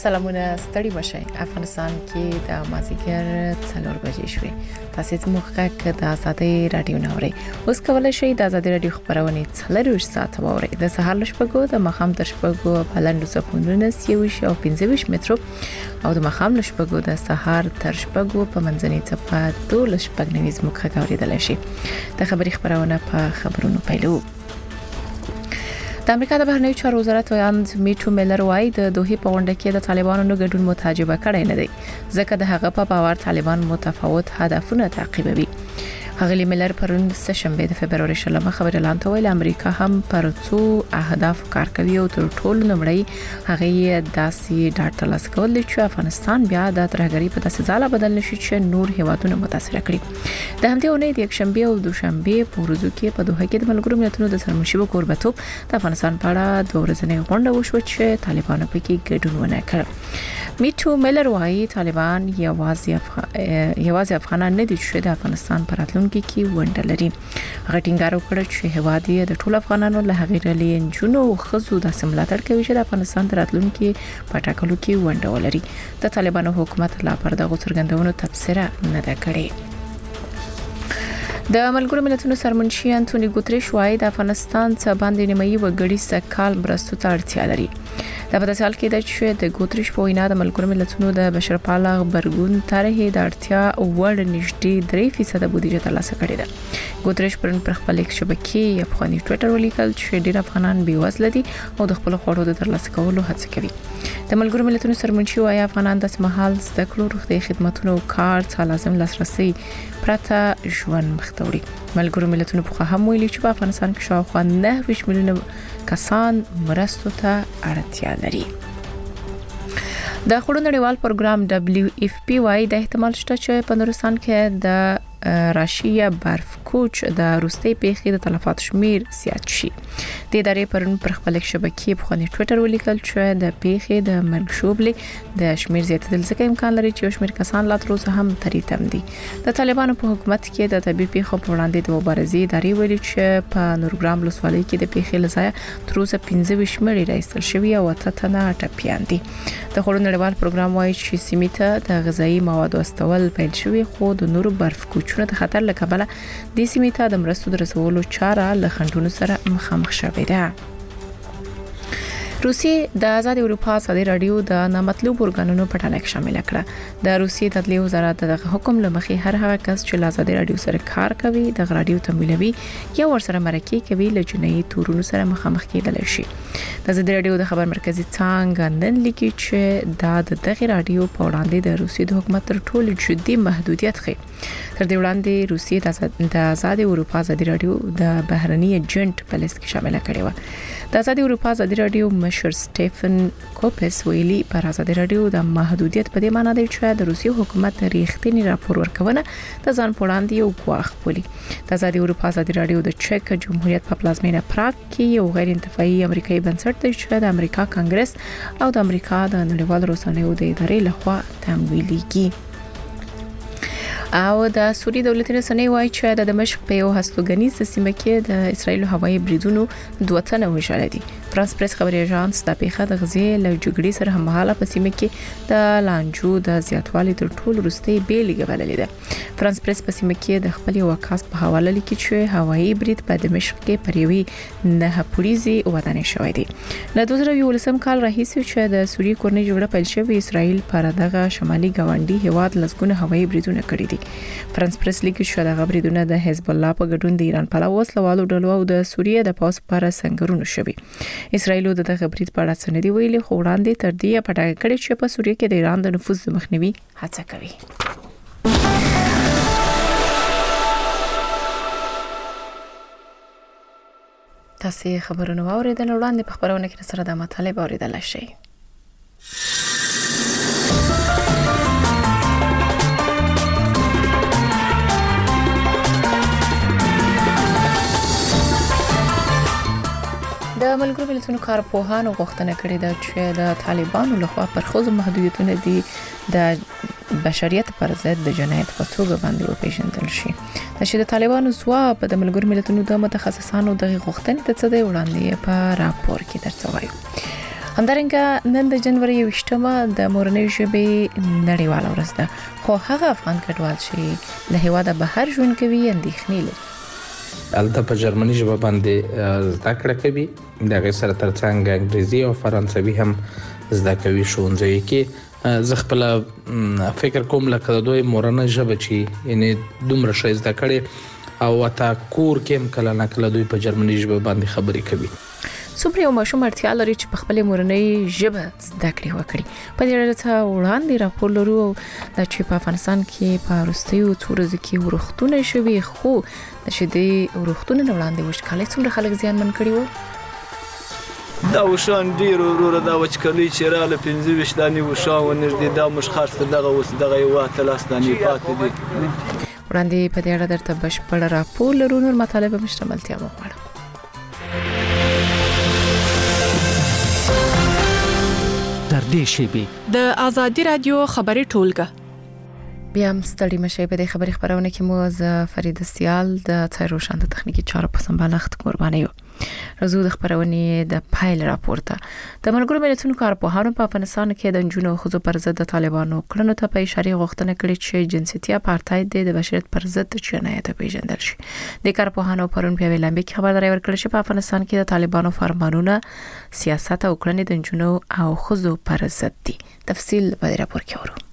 سلامونه ستړي مشه افغانستان کې د مازیګر 4 بجې شوې تاسو زموږ غږ د آزادۍ رادیو نوري اوس کولای شئ د آزادۍ رادیو خبرونه 4 ساعت ووري د سهار لشپګو د مخام د شپګو بلندو سپونونه 15 مترو او د مخام لشپګو د سهار تر شپګو په منځني څپه 2 شپګنیز مخه غوړیدل شي د خبري خبرونه په خبرونو پیلو د امریکا د بهرنیو چارو وزارت ویاند میټو میلر وايي د دوحې په غونډه کې د طالبانو ګډون متعجبه کړی نه دی ځکه د هغه په باور طالبان متفاوت هدفونه تعقیبوي هغه میلر پرون سشنبه د فبرवरी 16 خبر اعلان کړ امریکا هم پر څو اهداف کار کوي او تر ټولو نمړی هغه داسي ډاټا لاس کول چې افغانستان بیا د ترهګری په داسې ځاله بدل نشي چې نور هیوادونه متاثر کړي د همدې اونۍ د یکشنبه او دوشنبه په ورځو کې په دوحه کې د ملګرو ملتونو د سرمنشي کوربتوب د افغانستان په اړه د ورځنۍ غونډه وشو چې طالبانو پکې ګډون ونه کړ میټو میلر وايي طالبان یوازې افغانان نه دي چې د افغانستان پر راتلونکي کې ونډه لري هغه ټینګار وکړ چې هواد د ټولو افغانانو له هغې ډلې جنو او خزو د سملاتړ کوي چې د افغانستان تر راتلونکي په ټاکلو کې ونډه ولري د طالبانو حکومت لا پر دغه څرګندونو تبصره نه ده کړې د ملګرو ملتونو سرمنشي انټونی ګوتریش وايي د افغانستان څخه باندې نیمایي وګړي سکهال مرستو ته اړتیا لري دا په داسې حال کې ده چې د ګوتریش په وینا د ملګرو ملتونو د بشرپاله خبرګون طرحې د اړتیا وړ نږدې 3% بودیجه ترلاسه کړې ده ګوتریش پر خپل شبکې افغاني ټوئیټر ولیکل چې ډېر افغانان بیوزله دي او د خپل خوړو د ترلاسه کولو هڅه کوي د ملګرو ملتونو سرمنشي وايي افغانان د سمحال زده کړو روغتي خدماتو او کار څخه لازم لاسرسي پرته ژوند مختوري ملګرو ملتونو په هم ویلي چې په افغانستان کې شاوخوا 9 میلیونه کسان مرستو ته اړتیا لري د خړو نړیوال پروګرام WFP وايي د احتمال شته چې په نورستان کې د راشیا برف کوچ د روسي پیښې د تلفات شمیر زیات شي د ادارې پرون پر خپل شبکې په خوني ټوئیټر ولیکل چې د پیښې د مرګ شوبلې د شمیر زیاتېدل ځکه امکان لري چې شمیر کسان لا تر اوسه هم تریتم دي د طالبانو په حکومت کې د طبي پیښو په وړاندې د مبارزې ادارې ویلي چې په نورګرام لسوالۍ کې د پیښې لزایا تر اوسه 15 شمیر راځل شوی او تنه ټپيان دي د خړو نړیوال پروګرام وايي چې سیمه د غذایی موادو استول پیل شوی خو د نورو برف کوچ د خطر له کبله د سیمې ته د مرستو د رسولو چاره له خنډونو سره مخامخ شوې ده روسیې د آزاد اروپا ازادي رادیو د نامطلوب ورګانونو په ډله کې شامل کړه د روسیې د عدلیې وزارت د حکم لمخې هر هغه کس چې له آزادي رادیو سره کار کوي د رادیو تمویلوي یا ورسره مرکه کوي له جنایي تورونو سره مخامخ کېدل شي د آزادي رادیو د خبر مرکزی څنګه نن لیکي چې د دغه رادیو په وړاندې د روسیې د حکومت تر ټولو جدي محدودیت خي تر دې وړاندې روسیې د آزاد اروپا ازادي رادیو د بهرني ایجنټ په لیست کې شامل کړي و د آزاد اروپا ازادي رادیو مشر سټيفن کوپس ویلي پر آزاد رادیو د محدودیت په دې معنی دی چې د روسي حکومت ریښتینی راپور ورکونه د ځان پوړاندې یو غواخ بولی د آزاد اروپا ازاد رادیو د چک جمهوریت په پلازمینه پراګ کې یو غیر انتفاعي امریکایي بنسټ دی چې د امریکا کانګرس او د امریکا د نړیوال رسنیو د ادارې لخوا تمویلېږي او د سوري دولتي رسنۍ وايي چې د دمشق په یو هستوګنیز سیمه کې د اسرایل هوایي بریدونو دوه تنه وژل دي فرانس پریس خبري اژانس د پیښه د غزې له جګړې سره هممهاله په سیمه کې د لانجو د زیاتوالي تر ټولو وروستۍ بیلګه بللې ده فرانس پریس په سیمه کې د خپل وکاس په حواله لیکي چې هوایي برید په دمشق کې پریوي نه پولیسي ودانې شوې دي له 2011 کال راهیسې چې د سوري کورنۍ جګړه پیل شوې اسرایل پر دغه شمالي ګاونډي هیواد لسګونه هوایي بریدونه کړي دي فرانس پریس لیکي چې دغه بریدونه د حزب الله په ګډون د ایران په وسلوالو ډلو او د سوریې د پاس پر سنگرونو شوي اسرایل د دغه برید په اړه څه نه دی ویلي خو وړاندې تر دې په ډاګه کړي چې په سوریه کې د ایران د نفوذ مخنیوي هڅه کوي تاسو خبرونه واوریدل وړاندې په خبرونه کې سره د مطالب اوریدل شي د ملګرو ملتونو کارپوهانو غوښتنه کړې ده چې د طالبانو لخوا پر خصوصي محدودیتونه دي د بشریت پر ضد د جنایت په توګه باندې وپیژندل شي چې د طالبانو ځواب د ملګرو ملتونو د متخصصانو د غوښتنې ته څه دی وړاندې په راپور کې درته وایي همدارنګه نن د جنوري 28مه د مورنۍ ژبې نړیواله ورځ ده، خو هغه افغان کډوال چې له هیواده بهر ژوند کوي اندېښنې لري. البته په جرمني ژبه باندې زده کړه کوي، دغه سره ترڅنګ انګریزي او فرانسوي هم زده کوي ښوونځي کې. زه خپل فکر کوم لکه د دوی مورنۍ ژبه چې یعنی دومره ښه زده کړي او وتا کور کې کله نه کله دوی په جرمني ژبه باندې خبرې کوي. څومره یو ماشوم اړتیا لري چې په خپل مورنۍ ژبه زده کړې وکړي. په دې اړه څه وړاندې راپور لرو دا چې په افغانستان کې په وروستیو څو ورځو کې ورښتونه شوي، خو د شدې ورښتونه وړاندې وشکالي څومره خلک زیانمن کړي وو. دا وشان ډیر ورور دا وچکلی چې رااله 25 دانی وشان ونږدې دا مشخص دغه اوس دغه یو تلاس دانی پاتې دي. وړاندې په دې اړه درته بشپړ راپور لرو، نور مطالب مشتملتیا وغواړم. در دې شیبي د آزادي رادیو خبري ټولګه بیا هم ستړي مشه. په دې خبري خبرونه کې مو ز فرید سیال د تایروشان د تخنیکی چارو په سمبالښت قرباني یو. رزو د خبرونې د پایل راپورته د ملګرو ملتونو کارپوهانو په افغانستان کې د جنونو خزو پر ضد د طالبانو کړنو ته په اشاره غوښتنه کړې چې جنسيتي اپارټاید د بشریت پر ضد جنایت پیژندل شي. د کارپوهانو پرون په ویلامبي کې خبرداري ورکړه چې په افغانستان کې د طالبانو فرمانونه سیاست او کړنې د جنونو او خزو پر ضد دي. تفصیل په راپور کې ورو.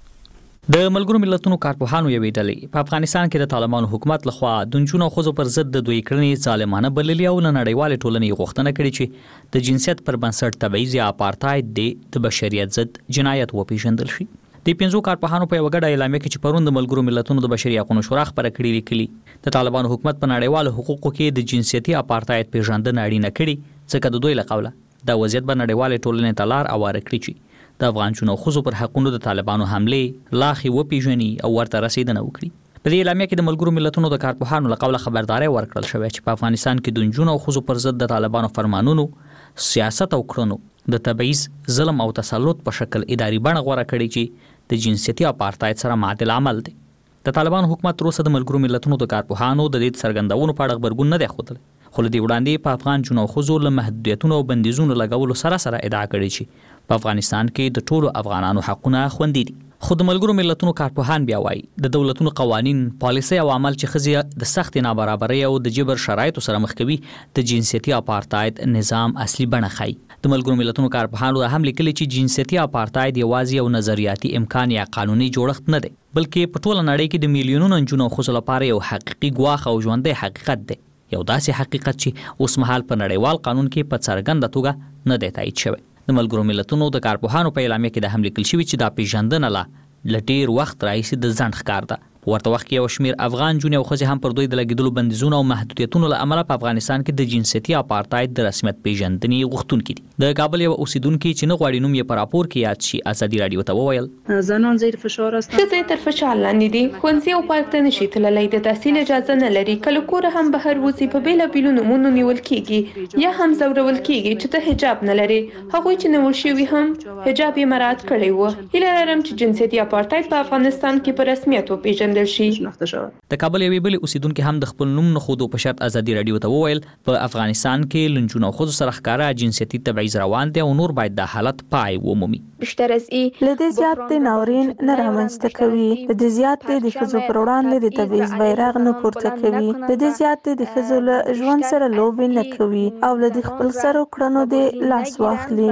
د ملګرو ملتونو کارپوهانو یوې ډلې په افغانستان کې د طالبانو حکومت لخوا د جنونو خزو پر ضد د دوی کړنې ظالمانه بللې او نړیوال ټولنې غوښتنه کړې چې د جنسیت پر بنسټ تبعیض یا اپارټاید د بشریت ضد جنایت وپیژندل شي. د 5 کارپوهانو په یو غړ اعلامیه کې چې پرون د ملګرو ملتونو د بشري حقوقو شورا خبره کړې لیکلي د طالبانو حکومت په نړیوال حقوقو کې د جنسيتي اپارټاید پیژندنه اړینه کړي ځکه د دوی له قوله د وضعیت په نړیوال ټولنې ته لار اواره کړی چې د افغان جنونو خزو پر حقونو د طالبانو حمله لاخي وپیژني او ورته رسیدنه وکړي. په دې اعلامیه کې د ملګرو ملتونو د کارپوهانو له قوله خبرداري ورکړل شوې چې په افغانستان کې د جنونو خزو پر ضد د طالبانو فرمانونو سیاست او کړنو د تبعیض، ظلم او تسلط په شکل اداري بڼه غوړه کړي چې د جنسيتي اپارټاید سره معادل عمل دی. د طالبانو حکومت تر اوسه د ملګرو ملتونو د کارپوهانو د دې څرګندونو په اړه خبرګون نه دی ښودلی، خو لدی وړاندې په افغان جنونو خزو له محدودیتونو او بندیزونو لګولو سره ادعا کړې چې په افغانستان کې د ټولو افغانانو حقونه خوندي دي. خو د ملګرو ملتونو کارپوهان بیا وایي د دولتونو قوانین، پالیسي او عمل چې خزي د سخت نابرابرۍ او د جبر شرایطو سره مخ کوي د جنسيتي اپارټاید نظام اصلي بڼه ښيي. د ملګرو ملتونو کارپوهانو هم لیکلي چې جنسيتي اپارټاید یوازې یو نظریاتي امکان یا قانوني جوړښت نه دی، بلکې په ټوله نړۍ کې د میلیونونو جنونو خزو لپاره یو حقيقي ګواښ او ژوندۍ حقیقت دی، یو داسې حقیقت چې اوس مهال په نړیوال قانون کې په څرګنده توګه نه دی تایید شوی. د ملګرو ملتونو د کارپوهانو په اعلامیه کې د هم لیکل شوی چې دا پیژندنه لا ډیر وخت راځي د ځنډ ښکار ده. ورته وخت کې یو شمیر افغان جنونو او ښځې هم پر دوی د لګیدلو بندیزونو او محدودیتونو له امله په افغانستان کې د جنسيتي اپارټاید د رسمیت پیژندنې غوښتونکي دي. د کابل یو اوسیدونکو چې نه غواړي نوم یې په راپور کې یاد شي آزادي رادیو ته وویل زنان زیر فشار هستند. ښځې تر فشار لاندې دي، ښوونځي او پارک ته نشي تللی، د تحصیل اجازه نه لري، کله کوره هم بهر وځي، په بیلابیلو نومونو نیول کیږي یا هم زورول کیږي چې ته حجاب نه لري. هغوی چې نیول شوي هم حجاب یې مراعات کړی و. هیله لرم چې جنسيتي اپارټاید په افغانستان کې په رسمیت وپیژندل شي. د کابل یوې بلې اوسیدونکو هم د خپل نوم نه خودو په شرط آزادي رادیو ته وویل په افغانستان کې لنجونو خود سره ښکارا جنسيتي تبعیض روان دي او نور باید د حالت پای ومومي. بیشتر از این لدی زیات ناورین نه رامنځته کوي، لدی زیات د ښځو پر وړاندې د تبعیض بیرغ نه پورته کوي، لدی زیات د ښځو له ژوند سره لوبې نه کوي او لدی خپل سره کړنو د لاس واخلي.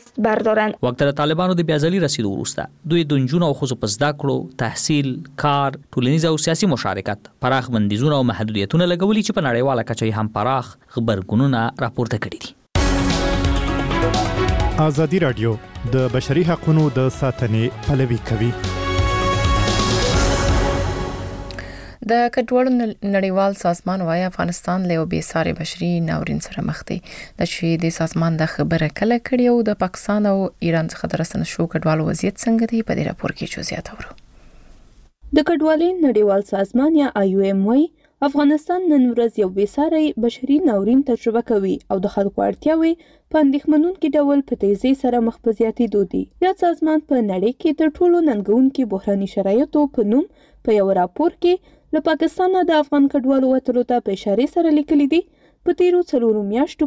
وخت د طالبانو د بیازلي رسیدو وروسته دوی د نجونو او ښځو په زده کړو، تحصیل، کار، ټولنیز او سیاسي مشارکت پراخ بندیزونه او محدودیتونه لګولي چې په نړیواله کچه هم پراخ خبرګونونه راپورته کړي دي. آزادي رادیو د بشري حقوقو د ساتنې پلوي کوي. د کډوالو نړیوال سازمان وايي افغانستان له بې ساري بشري ناورین سره مخ دی. د چې د سازمان د خبره کله کړي او د پاکستان او ایران څخه درسنه شو کډوالو وضعیت څنګه دی په دې راپور کې جزئیات اورو. د کډوالۍ نړیوال سازمان یا IOM وايي افغانستان نن ورځ یو بېساری بشري ناورین تجربه کوي او د خلکو اړتیاوې په اندېښمنونکي ډول په تیزۍ سره مخ په زیاتېدو دي. یاد سازمان په نړۍ کې تر ټولو ننګونکي بحراني شرایطو په نوم په یو راپور کې له پاکستانه د افغان کډوالو وتلو ته په اشاره سره لیکلي دي په تیرو 4 میاشتو کې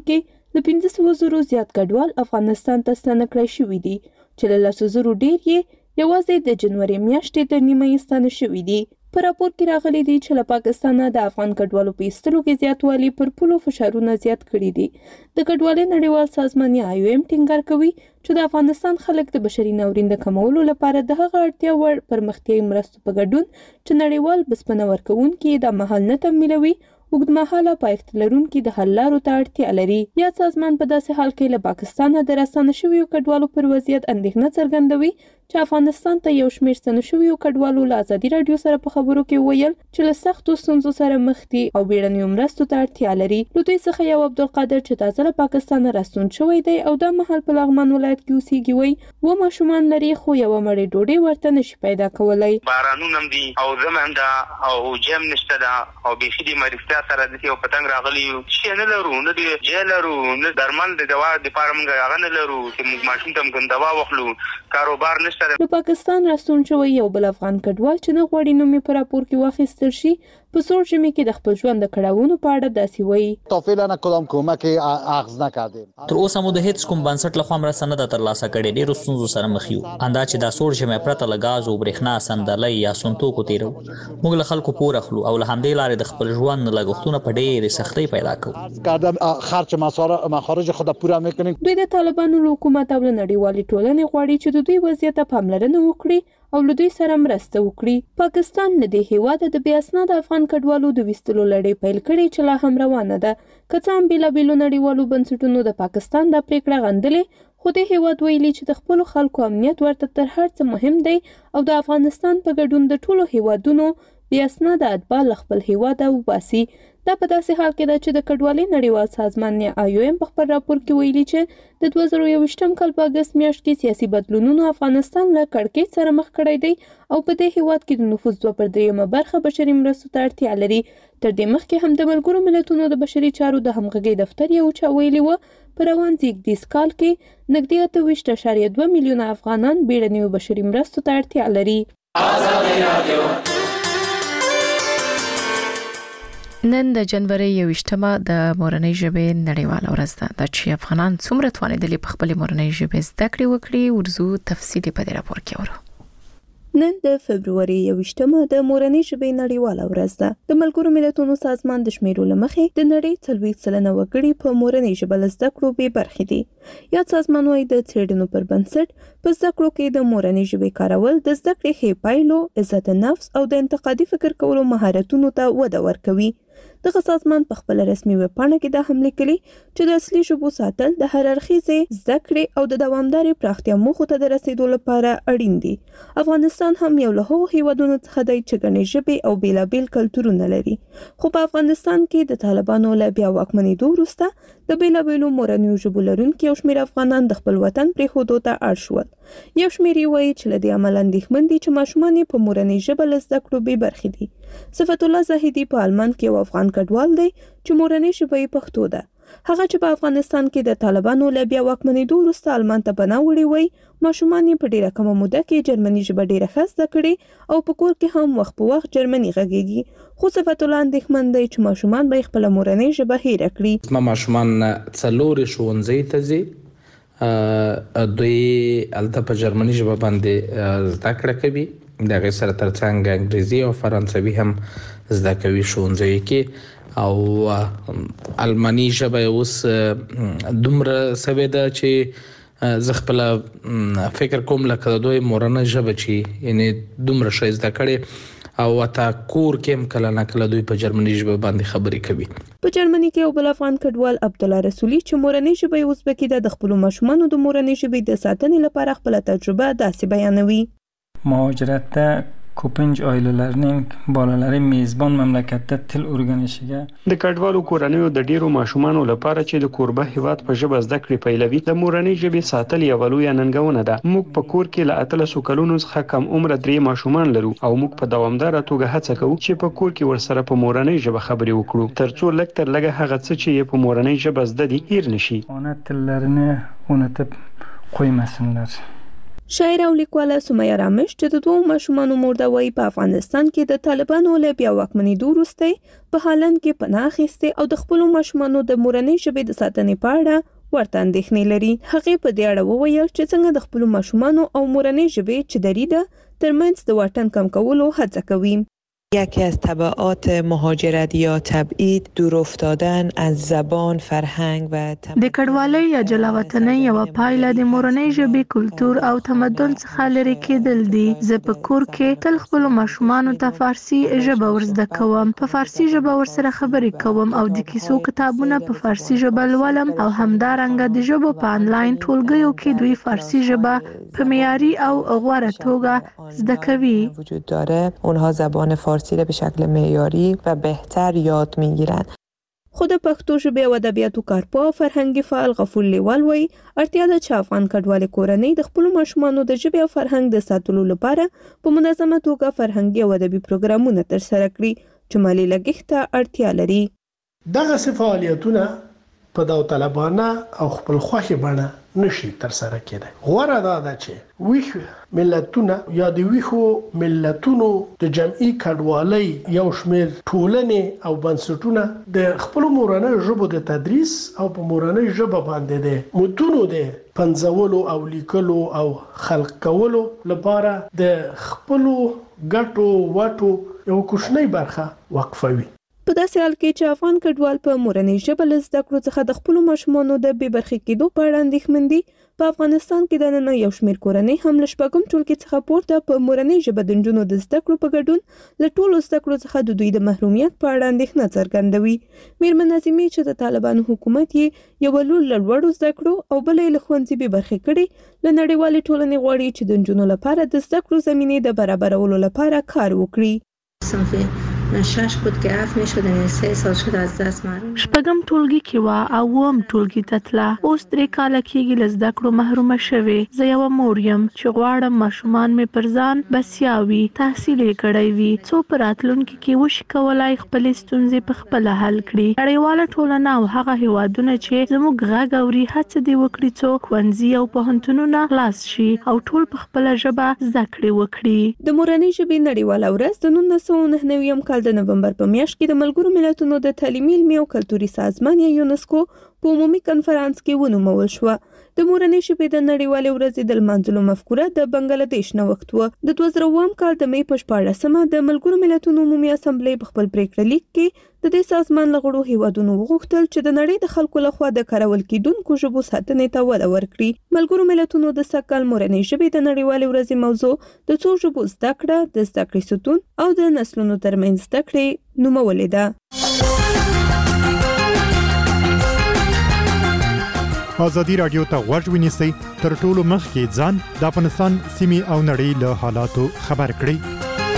له 15,000 زیات کډوال افغانستان ته ستانه کړای شوي دي چې له 10,000 ډیر یې یوازې د جنوري میاشتې تر نیمه یې ستانه شوي دي. په راپور کې راغلي دي چې له پاکستانه د افغان کډوالو په ایستلو کې زیاتوالی پر پولو فشارونه زیات کړي دي. د کډوالۍ نړیوال سازمان یا IOM ټینګار کوي چې د افغانستان خلک د بشري ناورین د کمولو لپاره د هغه اړتیا وړ پرمختیایي مرستو په ګډون چې نړیوال بسپنه ورکوونکي دا مهال نه تمویلوي اوږدمهاله پایښت لرونکي د حل لارو ته اړتیا لري. یاد سازمان په داسې حال کې له پاکستانه د راستانه شویو کډوالو پر وضعیت اندېښنه څرګندوي چې افغانستان ته یو شمېر ستنه شویو کډوالو له ازادي راډیو سره په خبرو کې وویل چې له سختو ستونزو سره مخ دي او بیړنیو مرستو ته اړتیا لري. له دوی څخه یو عبدالقادر چې تازه له پاکستانه راستون شوی دی او دا مهال په لغمان ولایت کې اوسېږي وایي 2 ماشومان لري خو یوه مړۍ ډوډۍ ورته نشي پیدا کولی. بارانونه هم دي او زمم ده او جیم نشته ده او بیخي د مرستیا سره د یو پتنګ راغلی شي نه لرو نه دی جې لرو نه درمل د دوا د لپاره موږ هغه نه لرو چې موږ ماشوم ته موږ دوا واخلو کاروبار نشته. له پاکستان راستون شوی یو بل افغان کډوال چې نه غواړي نوم یې په راپور کې واخیستل شي په سوړ ژمي کې د خپل ژوند د کړاوونو په اړه داسې وایي. تا فعلا کدام کمکی اخذ نکردیم. تر اوسه مو د هیڅ کوم بنسټ لخوا مرسته نه ده ترلاسه کړې. ډېرو ستونزو سره مخ یو. اندا چې دا سوړ ژمی پرته له ګاز او برېښنا صندلۍ یا سونتوکو تیرو موږ له خلکو پور اخلو او له همدې لارې د خپل ژوند لګښتونه په ډېرې سختۍ پیدا کوو. کردم خرچ مخارج خود پوره میکنیم. دوی د طالبانو له حکومت او له نړیوالې ټولنې غواړي چې د دوی وضعیت ته پاملرنه وکړي او له دوی سره مرسته وکړي. پاکستان له دې هیواده د بې اسناده افغان کډوالو د ویستلو لړۍ پیل کړې چې لا هم روانه ده. که څه هم بېلابېلو نړیوالو بنسټونو د پاکستان دا پریکړه غندلې خو د هیواد ویلي چې د خپلو خلکو امنیت ورته تر هر څه مهم دی او د افغانستان په ګډون د ټولو هیوادونو بې اسناده اتباع له خپل هیواده وباسي. دا په داسې حال کې ده چې د کډوالۍ نړیوال سازمان یا IOM په خپل راپور کې ویلي چې د 2021 کال په اګست میاشت کې سیاسي بدلونونو افغانستان له کړکېچ سره مخ کړی دی او په دې هیواد کې د نفوس 2/3 برخه بشري مرستو ته اړتیا لري. تر دې مخکې هم د ملګرو ملتونو د بشري چارو د همغږۍ دفتر یو چا ویلي و په روان زیږدیز کال کې نږدې 28.2 میلیونه افغانان بیړنیو بشري مرستو ته اړتیا لري. نن د جنوري 21مه د مورنۍ ژبې نړیواله ورځ ده. د چې افغانان څومره توانیدلي په خپل مورنۍ ژبې زده کړې وکړي ورزو تفصیلی په دې راپور کې اورو. نن د فبرवरी 21مه د مورنۍ ژبې نړیواله ورځ ده. د ملګرو ملتونو سازمان د شمیرو لمخې د نړۍ 40% وګړي په مورنۍ ژبه زده کړو به برخې دي. یاد سازمان وايي د څېړنو پر بنسټ په زده کړو کې د مورنۍ ژبې کارول د زده کړې ښې پایلو، عزت نفس او د انتقادي فکر کولو مهارتونو ته وده ورکوي. دغه سازمان په خپل رسمي ویب پاڼه کې دا هم لیکلي چې د اصلي ژبو ساتل د هر اړخیزې زده کړې او د دوامدارې پراختیا موخو ته د رسیدو لپاره اړین دي. افغانستان هم یو له هغو هیوادونو څخه دی چې ګڼې ژبې او بیلابیل کلتورونه لري. خو په افغانستان کې د طالبانو له بیا واکمنېدو وروسته د بیلابیلو مورنیو ژبو لرونکي یو شمېر افغانان د خپل وطن پرېښودو ته اړ شول. یو شمېر یې وایي چې له دې امله اندېښمن دي چې ماشومان یې په مورنۍ ژبه له زده کړو بې برخې دي. صفت الله زاهدي په آلمان کې یو افغان کډوال دی چې مورنۍ ژبه یې پښتو ده. هغه چې په افغانستان کې د طالبانو له بیا واکمنېدو وروسته آلمان ته پناه وړې وایي ماشومان یې په ډېره کمه موده کې جرمني ژبه ډېره ښه زده کړې او په کور کې هم وخت په وخت جرمني غږیږي. خو صفت الله اندېښمن دی چې ماشومان به خپله مورنۍ ژبه هېره کړي. زما ماشومان څلورې ښوونځي ته ځي. دوی الته په جرمني ژبه باندې زده کړه کوي. د هغې سره ترڅنګ انګریزي او فرانسوي هم زده کوي ښوونځیو کې او الماني ژبه اوس دومره سوې ده چې زه خپله فکر کوم لکه د دوی مورنۍ ژبه چې یعنې دومره ښه زده کړې او حتی کور کې هم کله نه کله دوی په جرمني ژبه باندې خبرې کوي. په جرمني کې یو بل افغان کډوال عبدالله رسولي چې مورنۍ ژبه یې ازبکي ده د خپلو ماشومانو د مورنۍ ژبې د ساتنې لپاره خپله تجربه داسې بیانوي. muhojirətdə ko'pincha oilalarning bolalari mezbon mamlakatda til o'rganishiga د کډوالو کورنیو د ډیرو ماشومانو لپاره چې د کوربه هیواد په ژبه زده کړې پیلوي د مورنۍ ژبې ساتل یوه لویه ننګونه ده. موږ په کور کې له 13 کلونو څخه کم عمره 3 ماشومان لرو او موږ په دوامداره توګه هڅه کوو چې په کور کې ورسره په مورنۍ ژبه خبرې وکړو ترڅو لږ تر لږه هغه څه چې په مورنۍ ژبه زده دي هیر نشي. ona tillarini unutib qo'ymasinlar. شاعر او لیکواله سمیه رامش چې د دوه ماشومانو مور ده وایي په افغانستان کې د طالبانو له بیا واکمنېدو وروسته په هالند کې پناه اخیستې او د خپلو ماشومانو د مورنۍ ژبې د ساتنې په اړه ورته اندېښنې لري. هغې په دې اړه وویل چې څنګه د خپلو ماشومانو او مورنۍ ژبې چې دری ده ترمنځ د واټن کم کولو هڅه کوي. یکی از تبعات مهاجرت یا تبعید دور افتادن از زبان، فرهنگ و د کډوالۍ یا جلاوطنۍ یوه پایله د مورنۍ ژبې، کلتور او تمدن څخه لرې کېدل دي. زه په کور کې تل خپلو ماشومانو ته فارسي ژبه ورزده کوم، په فارسي ژبه ورسره خبرې کوم او د کیسو کتابونه په فارسي ژبه لولم او همدارنګه د ژبو په آنلاین ټولګیو کې دوی فارسي ژبه په معیاري او غوره توګه زده کوي. وجود داره اونها زبان فارسی را به شکل معیاری و بهتر یاد میگیرند. خود پښتو ژبې او ادبیاتو کارپوه او فرهنګي فعال غفور لیوال وایي اړتیا ده چې افغان کډوالې کورنۍ د خپلو ماشومانو د ژبې او فرهنګ د ساتلو لپاره په منظمه توګه فرهنګي او ادبي پروګرامونه ترسره کړي چې مالي لګښت ته اړتیا لري. دغه فعالیتونه په داوطلبانه او خپل خوښې بڼه نشي ترسره کېدای. غوره دا ده چې ویښ ملتونه یا د ویښو ملتونو د جمعي کډوالۍ یو شمېر ټولنې او بنسټونه د خپلو مورنۍ ژبو د تدریس او په مورنۍ ژبه باندې د متونو د پنځولو او لیکلو او خلق کولو لپاره د خپلو ګټو وټو یو کوچنۍ برخه وقفوي. په داسې حال کې چې افغان کډوال په مورنۍ ژبه له زده کړو څخه د خپلو ماشومانو د بې برخې کېدو په اړه اندېښمن دي، په افغانستان کې دننه یو شمېر کورنۍ هم له شپږم ټولګي څخه پورته په مورنۍ ژبه د نجونو د زده کړو په ګډون له ټولو زده کړو څخه د دوی د محرومیت په اړه اندېښنه څرګندوي. میرمن نظیمې چې د طالبانو حکومت یې یوه لور له لوړو زده کړو او بله یې له ښوونځي بې برخې کړې، له نړیوالې ټولنې غواړي چې د نجونو لپاره د زده کړو زمینې د برابرولو لپاره کار وکړي. 6 بود که 7 میشد، یعنی 3 سال شد از دست محروم. شپږم ټولګي کې وا او اووم ټولګي ته تله، اوس 3 کاله کېږي له زده کړو محرومه شوې. زه یوه مور یم چې غواړم ماشومان مې پر ځان بسیا وي، تحصیل یې کړی وي، څو په راتلونکي کې وشي کولای خپلې ستونزې په خپله حل کړي. نړیواله ټولنه او هغه هیوادونه چې زموږ غږ اوري هڅه دې وکړي څو ښوونځي او پوهنتونونه خلاص شي او ټول په خپله ژبه زده کړې وکړي. د مورنۍ ژبې نړیواله ورځ د 1999 کال د نومبر په میاشت کې د ملګرو ملتونو د تعلیمي، علمي او کلتوري سازمان یا یونسکو په عمومي کنفرانس کې ونومول شوه. د مورنۍ ژبې د نړیوالې ورځې د لمانځلو مفکوره د بنګلادیش نوښت و. د 2000 کال د مې په 14مه د ملګرو ملتونو عمومي اسامبلې په خپل پریکړه لیک کې د دې سازمان له غړو هیوادونو وغوښتل چې د نړۍ د خلکو لخوا د کارول کېدونکو ژبو ساتنې ته وده ورکړي. ملګرو ملتونو د سږ کال مورنۍ ژبې د نړیوالې ورځې موضوع د څو ژبو زده کړه، د زده کړې ستون او د نسلونو ترمنځ زده کړې نومولې ده. ازادي رادیو ته غوږ ونیسئ، تر ټولو مخکې ځان د افغانستان سیمې او نړۍ له حالاتو خبر کړئ.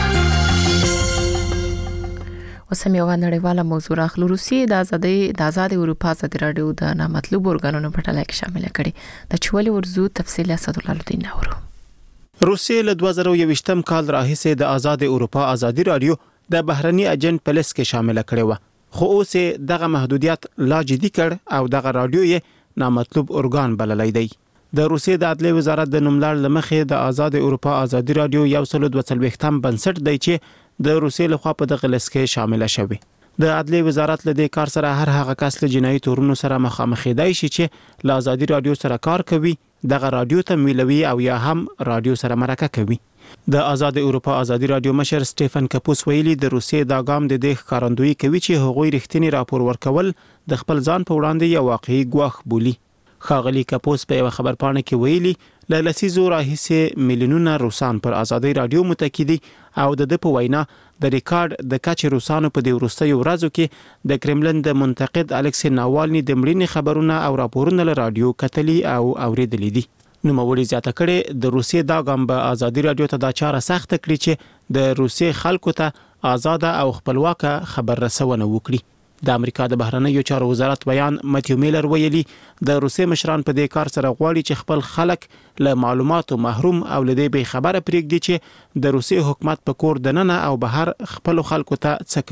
اوس هم یوه نړیواله موضوع راخلو. روسیې د آزاد اروپا ازادي رادیو د نامطلوب ارګانونو په ډله کې شامل کړي. د چولې ورزو تفصیل اسدالله الدین نورو. روسیې له 2020 کال راهیسې د آزاد اروپا ازادي رادیو د بهرني ایجنټ په لیست کې شامل کړي و، خو اوس دغه محدودیت لا جدي کړ او دغه رادیو یې نامطلوب ارګان بللی دی. د روسیې د عدلیې وزارت د نوملړ لمخې د آزاد اروپا ازادي رادیو 142 بنسټ دی چې د روسیې لخوا په دغه لیست کې شامل شوی. د عدلیې وزارت له دې کار سره هر هغه کس له جنایي تورونو سره مخامخ دی چې له آزادي رادیو سره کار کوي، دغه رادیو ته میلوي او یا هم رادیو سره مرکه کوي. د آزاد اروپا ازادي رادیو مشر سټيفن کپوس ویلي د روسیې دا ګام د دې ښکارندویي کوي چې هغوی رښتینی راپور ورکول د خپل ځان په وړاندې یو واقعي ګواښ بولي. ښاغلي کپوس په یو خبرپاڼه کې ویلي له لسیزو راهیسې میلیونونه روسان پر آزادي رادیو متکی دي او د په وینا د ریکارډ د کچې روسانو په دې وروستیو ورځو کې د کرملن د منتقد الکسی ناوالني د مړینې خبرونه او راپورونه له رادیو کتلي او اوریدلي دي. نوموړي زیاته کړې د روسیې دا ګام به آزادي رادیو ته دا چاره سخته کړي چې د روسیې خلکو ته آزاده او خپلواکه خبر رسونه وکړي. د امریکا د بهرنیو چارو وزارت بیان متیو میلر ویلي د روسیې مشران په دې کار سره غواړي چې خپل خلک له معلوماتو محروم او له دې بې خبره پرېږدي چې د روسیې حکومت په کور دننه او بهر خپل خلکو ته څه کوي.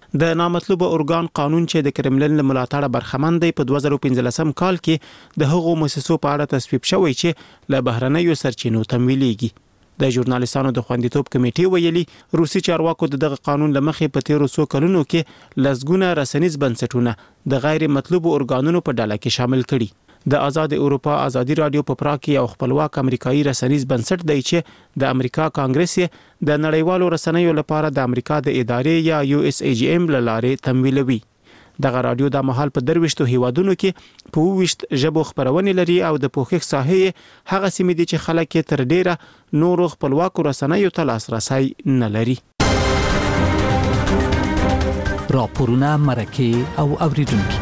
د نامطلوبه اورګان قانون چې د کرملن له ملاتړه برخمن دی په 2015 کال کې د هغو مؤسسو په اړه تصویب شوی چې له بهرنیو سرچینو تمویلېږي. د ژورنالیستانو د خوندیتوب کمیټې ویلي روسي چارواکو دغه قانون لمخې په تیرو څو کلونو کې لسګونه رسنیز بنسټونه د غیر مطلوبو اورګانونو په ډله کې شامل کړي. د آزاد اروپا آزادي رادیو په پراګ کې یو خپلواک امریکایي رسنیز بنسټ دی چې د امریکا کانګرس یې د نړیوالو رسنیو لپاره د امریکا د ادارې یا USAGM لاره تمویلوي. دغه رادیو د مهال په 23 هیوادونو کې په 20 ژبو خبرونه لري او د پوښښ ساحې هغه سیمې دي چې خلک تر ډیره نورو خپلواکو رسنیو ته لاسرسي نه لري. راپورونه مرکه او اوریدونکو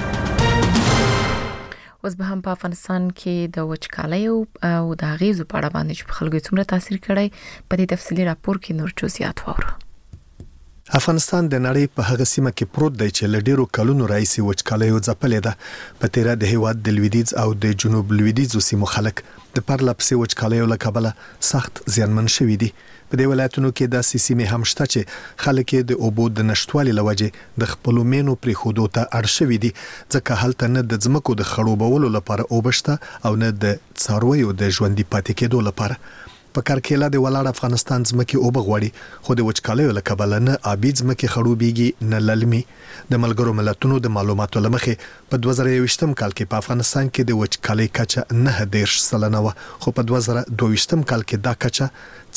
اوس به هم په افغانستان کې د وچکالۍ او د غیزو په اړه باندې په خلکو څومره تاثیر کړی په دې تفصیلي راپور کې نور جزئیات وورو. افغانستان د نړۍ په هغه سیمه کې پروت دی چې له ډیرو کلونو راهیسې وچکالۍ ځپلې ده. په تیره د هیواد د لویدیځ او د جنوب لویدیځو سیمو خلک د پرلپسې وچکالۍ له کبله سخت زیانمن شوي دي. په دې ولایتونو کې د سیمې هم شته چې خلک د اوبو د نشټوالي لوجه د خپل مینو پرې خودو ته اړ شوي دي ځکه هلته نه د ځمکو د خړوبولو لپاره اوبشته او نه د څارویو د ژوندۍ پاتې کېدو لپاره. په کرکیله د ولاړ افغانستان ځمکې اوبه غوړي خو د وچکالۍ له کبله نه آبي ځمکې خړوبېږي نه للمي. د ملګرو ملتونو د معلوماتو لمخې په 2023 کال کې په افغانستان کې د وچکالۍ کچه 9% و خو په 2022 کال کې دا کچه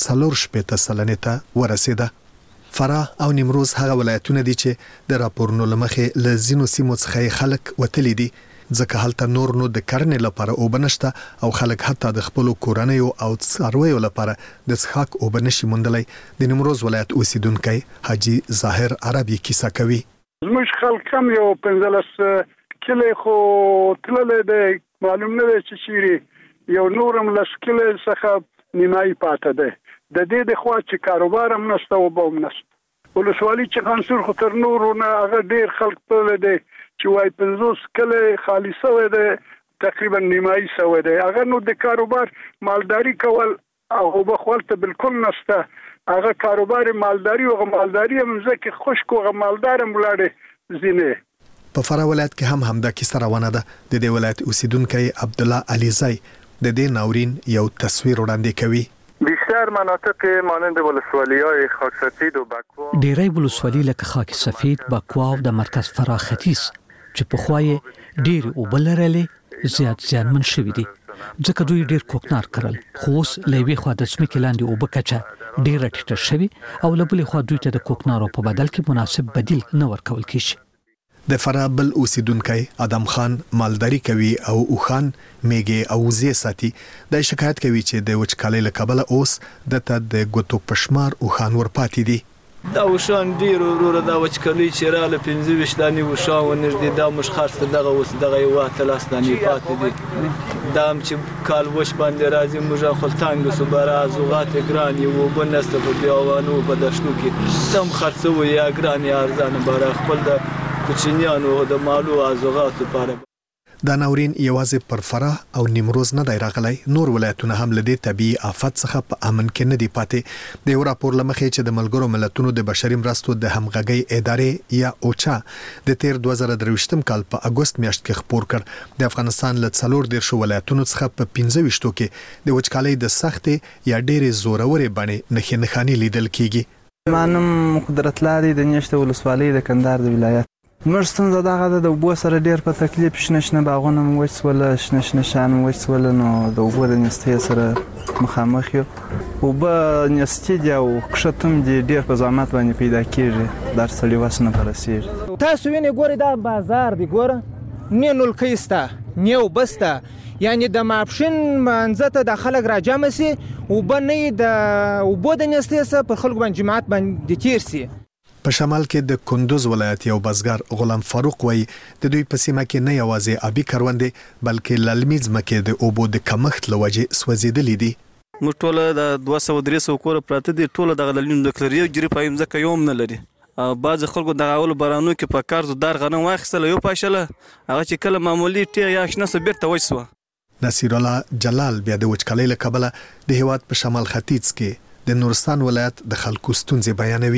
4% ته ورسېده. فراه او نیمروز هغه ولایتونه دي چې د راپورونو لمخې له ځینو سیمو څخه خلک وتلي دي ځکه هلته نور نو د کرنې لپاره اوبه نشته او خلک حتی د خپل کورنیو او څارویو لپاره د څښاک اوبه نشي موندلی. د نیمروز ولایت اوسیدونکی حاجی ظاهر عربي کیسه کوي. زموږ خلک هم یو 15 کلی خو تللی دی معلوم نه دی چې چیرې یو نورم لس کلی څخه نیمایي پاته دی. د دې د خوا چې کاروبار هم نشته اوبه هم نشته. ولسوالي چې خانسور خو تر نورو نه هغه ډېر خلک تللی دی چې وای 50 کلی خالي شوی دی تقریبا نیمایي شوی دی. هغه نو د کاروبار مالداري کول او اوبه خول ته بالکل نشته. هغه کاروبار مالداري او مالداري هم ځکه خشک او مالدار هم ولاړې زینه. په فراه ولایت کې هم همدا کیسه روانه ده. د دې ولایت اوسیدونکی عبدالله علیزی د دې ناورین یو تصویر وړاندې کوي. بیشتر مناطق مانند ولسوالی‌های خاک سفید و بکوا ډیری ولسوالۍ لکه خاک سفید، بکوا او د مرکز فراه ختیځ چې په خوای ډیر اوبه لرلې زیات زیانمن شوي دي ځکه دوی ډیر کوکنار کړل. خو اوس لوي خو د ځمکې لاندې اوبه کچه ډیر ټیټه شوي او لبلې خو دوی ته د کوکنارو په بدل کې مناسب بدیل نه ورکول کیږي. د فراه بل اوسیدونکی ادم خان مالداري کوي او اوخان میګي او زی ساتي. د شکایت کوي چې د وچکالۍ له کبله اوس دته د ګوتو پشمار اوخان ورپاتې دي. دا وشان ډیر وروره دا وچکالۍ چې رااله 15 دانی وشان ونږدې دا مش خرڅ دغه اوس دغه یو اتلاس دانی پاتې دي. دا چې کال وش باندې راځي موږ خپلتانګ سو براز او غات ګرانی او بنسته په بیاوانو په دشتو کې تم خرڅو یا ګرانی ارزان بار خپل د کوچنیانو د مالو ازغات لپاره. دا ناورین یوازې پر فراه او نیمروز نه دی راغلی. نور ولایتونه هم له دې طبیعي آفت څخه په امن کې نه دي پاتې. د یو راپور له مخې چې د ملګرو ملتونو د بشري مرستو د همغږۍ ادارې یا اوچا د تیر 2023 کال په اګوست میاشت کې خپور کړ د افغانستان له 14 ولایتونو څخه په 15 کې د وچکالۍ د سختې یا ډېرې زورورې بڼې نښې نښانې لیدل کیږي. مانم قدرت لاري د نشته ولسوالۍ د کندهار د ولایت موږ ستونزه دغه د اوبو سره ډیر په تکلیف شنه باغونه مو وڅول شنه شان وڅول نو د اوبو د نستې سره مخامخ یو اوبه نستې دی او کښتم دی ډیر په زحمت باندې پیدا کیږي در سړي وسنه پرسیر. تاسو وینئ ګوري دا بازار دی ګوره نه نول کیستا نیو بستا یعنی د ماپشن منځ ته د خلک را جمع سي اوبه نه د اوبو د نستې سره په خلک باندې جماعت باندې تیر سي. په شمال کې د کندوز ولایت یو بزګر غلام فاروق وای د دوی په سیمه کې نه یوازې ابي کروندې بلکې للمیز مکه د اوبو د کمښت لوجه سوځیدلې دي. موږ ټول د 200-300 کور پراته دي ټول د غللین د کلریو جری پایم ځکه یوم نه لري. بعض خلکو د اول بارانو کې په کارزو دار غنم واخیستل یو پاشله هغه چې کله معمولی ټی یا شنه سبرته وښو. نصیر الله جلال بیا د وچکالۍ له کبله د هیواد په شمال ختیځ کې د نورستان ولایت د خلکو ستونزې بیانوي.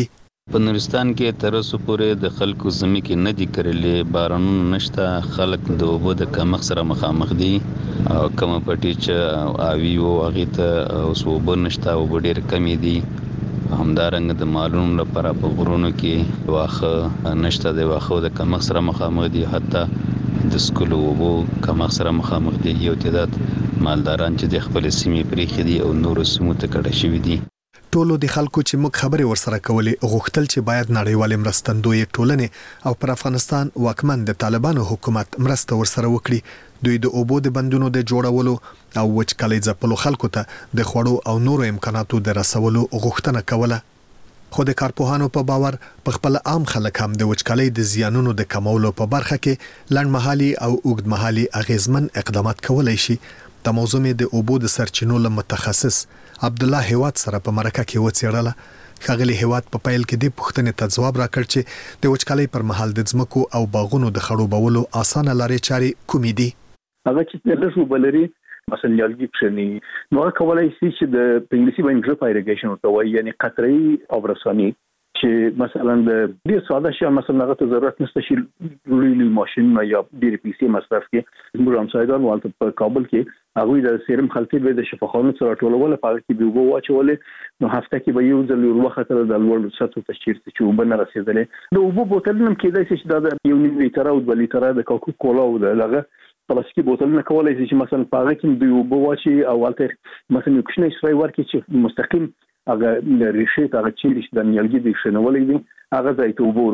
په نورستان کې تر اوسه پورې د خلکو زمکې نه دي کړلې، بارانونه نشته، خلک د اوبو د کمښت سره مخامخ دي او کومه پټي چې اوی او هغه ته اوس اوبه نشته، اوبه ډېر کمې دي. همدارنګه د مالونو لپاره په غرونو کې واخه نشته، د واخه د کمښت سره مخامخ دي، حتی د سکولو اوبو کمښت سره مخامخ دي. یو تعداد مالداران چې د خپل سیمې پریخي دي او نور سیمو ته کډه شوي دي. ټولو د خلکو چې موږ خبرې ورسره کولې غوښتل چې باید نړیوال مرستندوی ټولنې او پر افغانستان واکمن د طالبانو حکومت مرسته ورسره وکړي. دوی د اوبو د بندونو د جوړولو او وچکالۍ ځپلو خلکو ته د خوړو او نورو امکاناتو د رسولو غوښتنه کوله. خو د کارپوهانو په باور په خپل عام خلک هم د وچکالۍ د زیانونو د کمولو په برخه کې لنډمهالي او اوږدمهالي اغیزمن اقدامات کولای شي. د موضوع د اوبو د سرچینو له متخصص عبد الله هیواد سره په مرکه کې وڅېړله. ښاغلي هیواد په پیل کې د پوښتنې ته ځواب راکړ چې د وچکالۍ پر مهال د ځمکو او باغونو د خړوبولو اسانه لارې چارې کومې دي. هغه چې د وبلري مثلا نیالګي کښني نو کولای شي چې د انګلیسي باندې ډریپ ایریګیشن ورته وایي، یعنی قطري آبرساني، چې مثلا د ډیر ساده شي، مثلا هغه ته ضرورت نشته چې لوی ماشين یا ډیر پیسې مصرف کې. موږ هم سایدان والته په کابل کې هغه د سیرم خلطې به د شفاخانو سره ټولول په هغه کې به وګو واچولې، نو هفته کې به یو ځل یو وخت د لوړ سطح ته چیرته چې وبنه رسیدلې. د اوبو بوتلونه کېدای شي چې د 1.5 لیټر او 2 لیټر د کوکا کولا او دغه پلاستیکي بوتلونه کولای شي چې مثلا په هغه کې د اوبو واچي او البته مثلا یو کښنه سپری ورکړي چې مستقیم هغه ریښې ته هغه چې د نیالګي د شنولې دي هغه ځای ته اوبه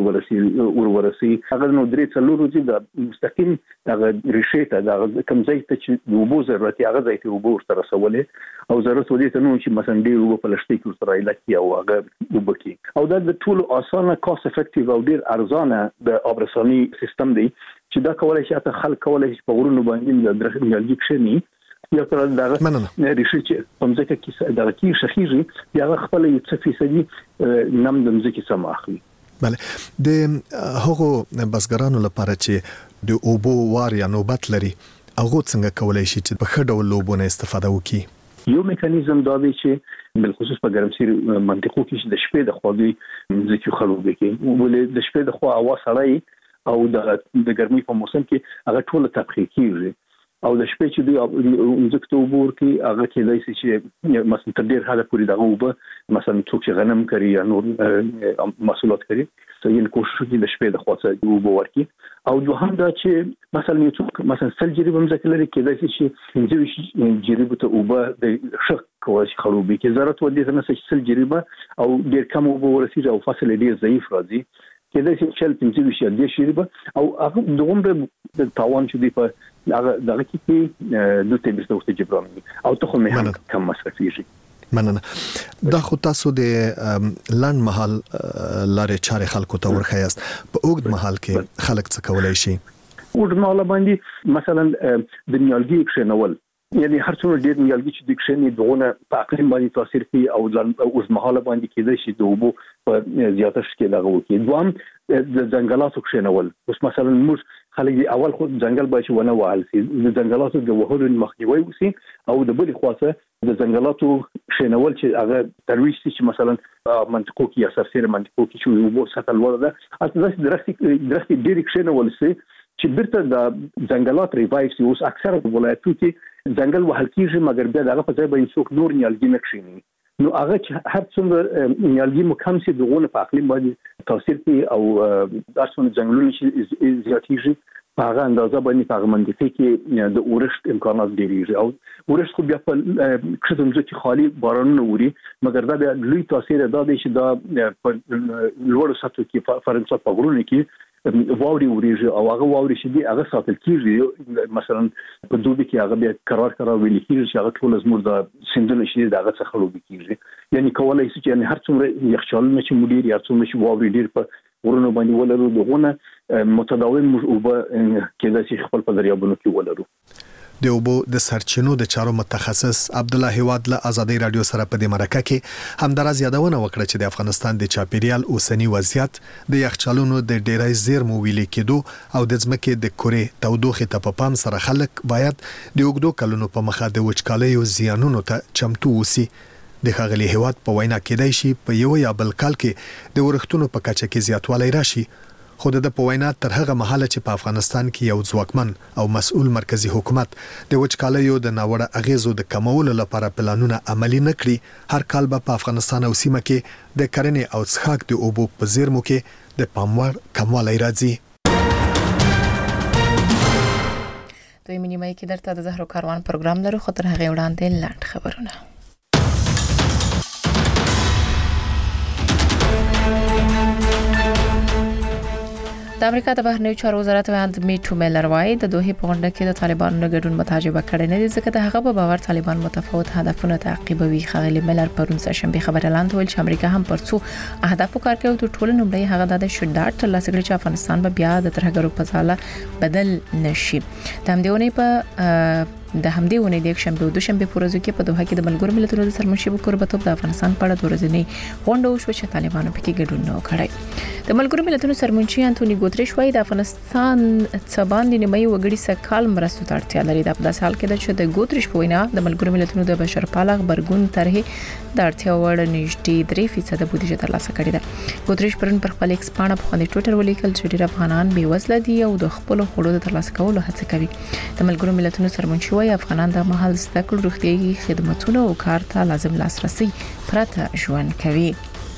ورورسي هغه نو درې څلور ورځې د مستقیم هغه ریښې ته د کوم ځای ته چې د اوبو ضرورت هغه ځای ته اوبه ورته رسولې او ضرورت ودی ته نو چې مثلا ډېر اوبه په لشتي کې ورته راځي او هغه اوبه کې او د ټول اسانه کاست افیکټیو او ډېر ارزانه د آبرساني سیستم دی چې دا کولای شي چې خلک کولای شي په غرونو باندې د نیالګي کښني یا تر دا ریښې چې په ځکه کې دا کې شخیږي یا خپل یو څه فیصدي نم د ځکه سم اخلي. بله د هغو بزګرانو لپاره چې د اوبو وار یا نوبت لري هغه څنګه کولای شي چې په ښه ډول لوبونه استفاده وکړي؟ یو میکانیزم دا دی چې بل خصوص په ګرمسیر منطقو کې د شپې د خوا دی ځکه خلوب کې ولې د شپې د خوا هوا سړی او د ګرمۍ په موسم کې هغه ټول تبخیر کیږي او د شپې چې دوی ځکه ته وبور کې هغه کې دای چې مثلا تر ډیر حاله پورې دغه وبه مثلا څوک چې غنم کوي یا نور محصولات کوي یعنی کوشش کوي د شپې د خواصه وبو ورکی او دوهم دا چې مثلا یو څوک مثلا سل جریب هم ځکه لري کې دای چې 15 جریب ته وبه د شخ کوي خروبي کې ضرورت ودی نه چې سل جریب او ډیر کم وبو ورسیږي او فاصله ډیر ضعیف راځي کله چې چل 15 د شریبه او هغه دغه د تاوان چې دی په دغه کې د تبلیغ وخت جبران او ته هم کم مصرفيږي. مننه. دا خو تاسو د لاند محل لارې چارې خلکو ته ورخیاست په اوږد محل کې خلک څه کولای شي؟ اوږد محل باندې مثلا د نیالګي کښنول یعنی هر څومره ډیر نیالګي چې د کښنې دغه په اقلیم باندې تاثیر کوي او اوږد محل باندې کېدای شي د اوبو په زیاتش کې دغه وکړي. دوام د ځنګلاتو کښنول اوس مثلا موږ خلک اول خو ځنګل باید ونه وهل شي د ځنګلاتو د وهلو مخنیوي وشي او د بلې خواصه د ځنګلاتو کښنول چې هغه ترویج شي چې مثلا منطقو کې یا سرسیر منطقو کې چې اوبو سطح لوړ ده اته درخت ډیر کښنول شي چې بیرته د ځنګلات ریوایو شي. اوس اکثره ولایتو کې ځنګل وهل کیږي مګر بیا دغه په ځای باندې څوک نور نیالګي نه کښیني نو هغه چې هر څومره نیالګي مکم سي دغه په اقلیم باندې تاثیر کوي او داسونه ځنګلونه چې زیاتېږي په هغه اندازه باندې په منطقه کې د اورښت امکانات ډېریږي او اورښت خو بیا په کښتم چې خالي بارانونه ووري مګر دا بیا لوی تاثیر دا دی چې دا په لوړ سطح کې فرنسا په غرونو کې واوري وريږي او هغه واوري چې دی هغه ساتل کیږي مثلا په دوبي کې هغه بیا قرار ویل کیږي چې هغه ټول زموږ د سندونه چې دغه څخه لوبي کیږي یعنی کولای شي چې هر څومره یخچالونه چې مدیر یا څومره چې واوري ډیر په ورونو باندې ولرو دغه متداوم اوبه کېدای شي خپل په دریابونو کې ولرو. د اوبو د سرچینو د چارو متخصص عبد الله هیواد له آزادۍ رادیو سره په دې مرکه کې همداراز یادونه وکړه چې د افغانستان د چاپیریال اوسنی وضعیت د یخچالونو د ډیرای زیرمو ویلې کېدو او د ځمکې د کورې تودوخې ته په پام سره خلک باید د اوږدو کلونو په مخه د وچکالۍ او زیانونو ته چمتو اوسي. د ښاغلي هیواد په وینا کېدای شي په یو یا بل کال کې د ورښتونو په کچه کې زیاتوالی راشي، خو د په وینا تر هغه مهاله چې په افغانستان کې یو ځواکمن او مسؤل مرکزی حکومت د وچکالیو د ناوړه اغیزو د کمولو لپاره پلانونه عملي نه کړي، هر کال به په افغانستان او سیمه کې د کرنې او څښاک د اوبو په زیرمو کې د پاموړ کموالی راځي. دوی نیمه کې درته د زهرو کاروان پروګرام لرو، خو تر هغه وړاندې لاند خبرونه. د امریکا د بهرنیو چارو وزارت میټو میلر وايي د دوه په غونډه کې د طالبانو ګډون متعجبه کړي نه دي، ځکه د هغه په باور طالبان متفاوت هدفونه تعقیبوي. خغلی میلر پرون سهشنبه خبر اعلان وکړ چې امریکا هم پر څو اهداف کار کوي. د ټولو نومړی هغه د شډاټ ترلاسه کړي چې افغانستان به بیا د ترهګرو په ځاله بدل نشي. د همدې په د همدې ونې د یک شنبه او دوشنبه په ورځو کې په دوحه کې د ملګرو ملتونو د سرمنشي بکوربتوب د افغانستان په اړه د ورځنی غونډه وشوه چې طالبانو پکې ګډون نه وکړي. د ملګرو ملتونو سرمنشي انټونی ګوتریش وايي د افغانستان څبان د نیمه وګړي سکهال مرستو ته اړتیا لري. د داسې حال کې د چې د ګوتریش په وینا د ملګرو ملتونو د بشرپاله خبرګون طرحې د اړتیا وړ نږدې 3% بودیجه ترلاسه کړې ده. ګوتریش پرون پر خپل ایکس پاڼه په باندې ټویټر ولیکل چې ډیر افغانان بې وزله دي او د خپل خوړو د ترلاسه کولو هڅه کوي. د ملګرو ملتونو سرمنشي وايي افغانان د مهال زده کړو، روغتیايي خدماتو او کار ته لازم لاسرسي پرته ژوند کوي.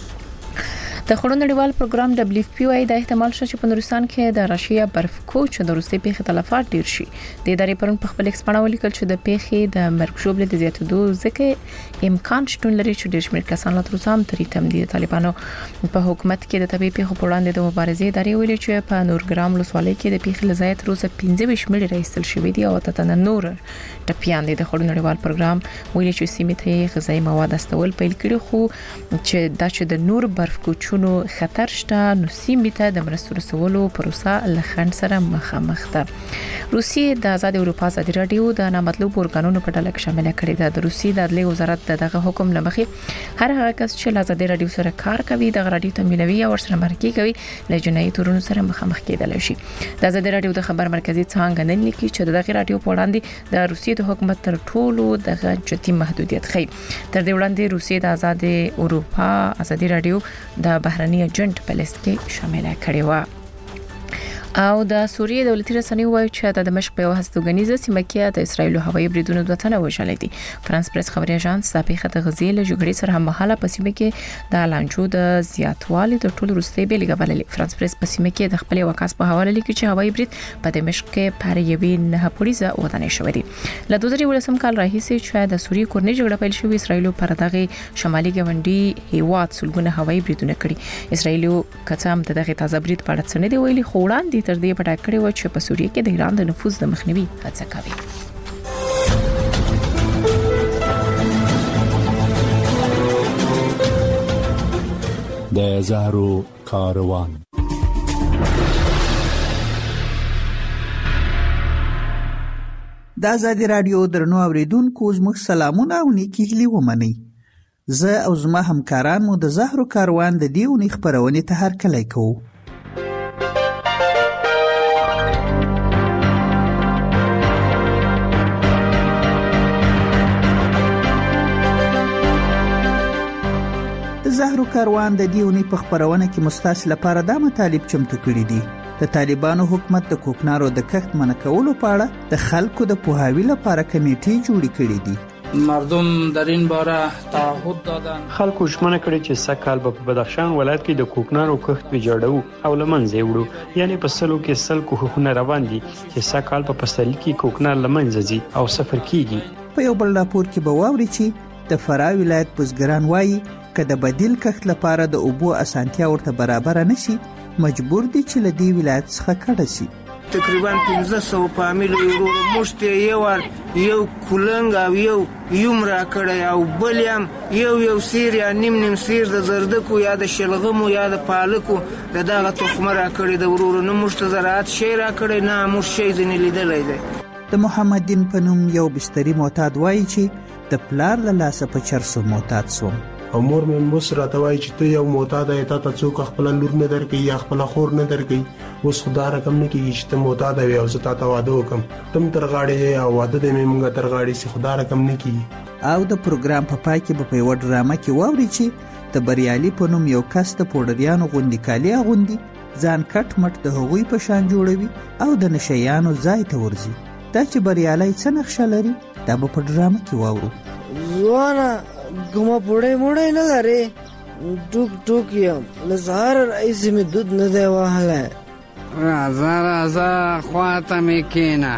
د خړو نړیوال پروګرام WFP وايي د احتمال شته چې په نورستان کې د راشیا برفکوچ د روسي پیښې تلفات ډیر شي. د ادارې پرون په خپل ایکس پاڼه ولیکل چې د پیښې د مرګ شوبله د زیاتېدو ځکه امکان شتون لري چې ډیر شمېر کسان له تروسام ترې تم دي. طالبانو په حکومت کې د طبي پیښو په وړاندې د مبارزې ادارې ویلي چې په نورګرام ولسوالۍ کې د پیښې لزایت روزه 15 شمېر راځل شوې دي او تتن نور ټپيان دي. د خړو نړیوال پروګرام ویلي چې سیمه ته غذایی مواد استول پیل کړي، خو چې د نور برفکوچ نو خطر شته نو سیمې ته د مرستو رسولو پروسه له خنډ سره مخامخ ده. روسیې د آزاد اروپا ازادي رادیو د نامطلوب ارګانونو په ډله کې شامل کړي ده. د روسیې د عدلي وزارت دغه حکم لمخې هر هغه کس چې له آزادي رادیو سره کار کوي د رادیو تمویلوي او ورسره مرکه کوي له جنایي تورونو سره مخامخ کېدل شي. د آزادي رادیو د خبر مرکزی څنګه نن لیکي چې دغه رادیو په وړاندې د روسیې د حکومت تر ټولو دغه جدي محدودیت خي. تر دې وړاندې روسیې د آزاد اروپا ازادي رادیو د بهرني ایجنټ په لیست کې شامل کړي و. او د سوریې دولتي رسنیو وایي چې د دمشق په هستوګنیزه سیمه کې د اسرایل هوایي بریدونو دوه تنه وژل دي. فرانس پریس خبري اژانس د پیښې د غزې له جګړې سره هممهاله په سیمه کې د لانجو د زیاتوالي د ټولو وروستي بیلګه بللې. فرانس پریس په سیمه کې د خپل وکاس په حواله لیکي چې هوایي برید په دمشق کې پر یوې نه پولیسه ودانې شوې دي. له 2018 کال راهیسې چې د سوریې کورنۍ جګړه پیل شوې، اسرایل پر دغه شمالي ګاونډي هیواد سلګونه هوایي بریدونه کړي. اسرایل کڅام دغه تازه برید په اړه څه نه دی ویلي، خو وړاندې تر دې پټه کړې و چې په سوریه کې د ایران د نفوذ د مخنیوي هڅه کوي. د زهرو کاروان. د آزادي رادیو درنو اوریدونکو زموږ سلامونه او نیکی هیلې ومنئ. زه او زما همکاران مو د زهرو کاروان د دې اونۍ خپرونې ته هرکلی کوو. زهرو کاروان د دې اونۍ په خپرونه کې مستاسو لپاره دا مطالب چمتو کړي دي. د طالبانو حکومت د کوکنارو د کښت منع کولو په اړه د خلکو د پوهاوی لپاره کمیټې جوړې کړې دي. مردم در این باره تعهد دادن. خلکو ژمنه کړې چې سږ به په بدخشان ولایت کې د کوکنارو کښت ویجاړو او لمنځه وړو، یعنی په سلو کې سل کوښښونه روان دي چې سږ په پسرلي کې کوکنار لمنځه ځي او صفر کیږي. په یو بل راپور کې به واوري چې د فراه ولایت بزګران وایي که د بدیل کښت لپاره د اوبو اسانتیا ورته برابر نشي، مجبور دي چې له دې ولایت څخه کډه شي. تقریبا 1500 فامیل مشته یو کولنګ او یو را کړی او بل یو سیر یا نیم سیر د زردکو یا د شلغمو یا د پالکو دغه تخمه را کړی د ورورونو مشته زراعت شی را کړی نه مش شی ځنې لیدلای دی. د محمد دین په نوم یو بستري معتاد وایي چې د پلار له لاسه په چرسو معتاد سوم. او مور مې مس راته وایي چې ته یو معتاد یې، ته څوک خپل لور نه درکې یا خپل خور نه درکې، اوس خدا رقم نه کېږي چې ته معتاد وې او زه تا ته واده وکم، تم تر غاړې او واده دې مې مونږ تر غاړې سي، خدا رقم نه کېږي. او د پروګرام په پای کې به په یوه ډرامه کې واوري چې د بریالي په نوم یو کس د پوډریانو غوندې کالي اغوندي، ځان کټ مټ د هغوی په شان جوړوي او د نشیانو ځای ته ورځي. دا چې بریالی څه نقشه لري دا به په ډرامه کې واورو. ځوانه کومه پوډۍ موډۍ نه لرې، ټوک ټوک یم، له سهاره راهیسې مې دود نه دی وهلی. راځه راځه خواته مې کښېنه.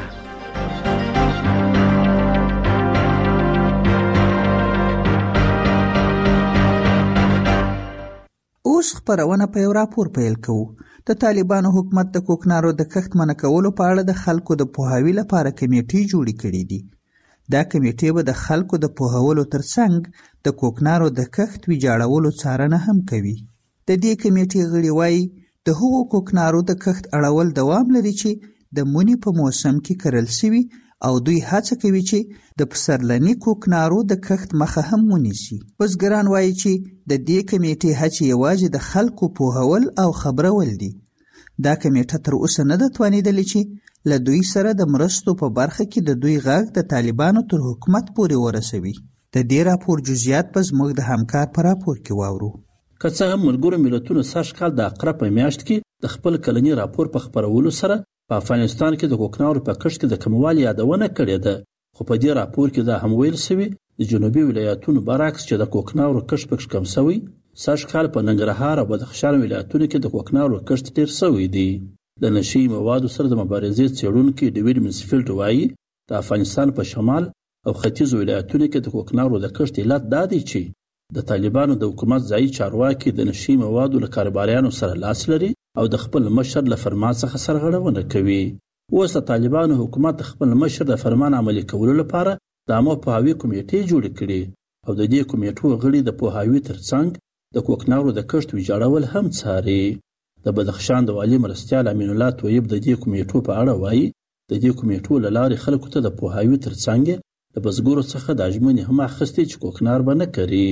اوس خپرونه په یو راپور پیل کوو. د طالبانو حکومت د کوکنارو د کښت منع کولو په اړه د خلکو د پوهاوي لپاره کمیټې جوړې کړې دي. دا کمیټې به د خلکو د پوهولو ترڅنګ د کوکنارو د کښت ویجاړولو څارنه هم کوي. د دې کمیټې غړي وایي د هغو کوکنارو د کښت اړول دوام لري چې د مني په موسم کې کرل شوي او دوی هڅه کوي چې د پسرلني کوکنارو د کښت مخه هم ونیسي. بزګران وایي چې د دې کمیټې هڅې یوازې د خلکو پوهول او خبرول دي. دا کمیټه تر اوسه نه ده توانېدلې چې له دوی سره د مرستو په برخه کې د دوی غږ د طالبانو تر حکومت پورې ورسوي. د دې راپور جزئیات به زموږ د همکار په راپور کې واورو. که څه هم ملګرو ملتونو سږ کال د اقرب په میاشت کې د خپل کلني راپور په خپرولو سره په افغانستان کې د کوکنارو په کښت کې د کموالي یادونه کړې ده، خو په دې راپور کې دا هم ویل شوي د جنوبي ولایتونو برعکس چې د کوکنارو کښت پکې کم شوی. سږ کال په ننګرهار او بدخشان ولایتونو کې د کوکنارو کښت ډېر شوی دی. د نشي موادو سره د مبارزې څېړونکي ډیوډ منسفیلډ وایي د افغانستان په شمال او ختیځ ولایتونو کې د کوکنارو د کښت علت دا دی چې د طالبانو د حکومت ځایي چارواکي د نشي موادو له کاروباریانو سره لاس لري او د خپل مشر له فرمان څخه سرغړونه کوي. اوس د طالبانو حکومت خپل مشر د فرمان عملي کولو لپاره د عامه پوهاوي کمیټې جوړې کړي او د دې کمیټو غړي د پوهاوي ترڅنګ د کوکنارو د کښت ویجاړول هم څاري. د بدخشان د والي مرستیال امین الله طیب د دې کمیټو په اړه وایي د دې کمیټو له لارې خلکو ته د پوهاوي ترڅنګ د بزګرو څخه د ژمنې هم اخیستي چې کوکنار به نه کري.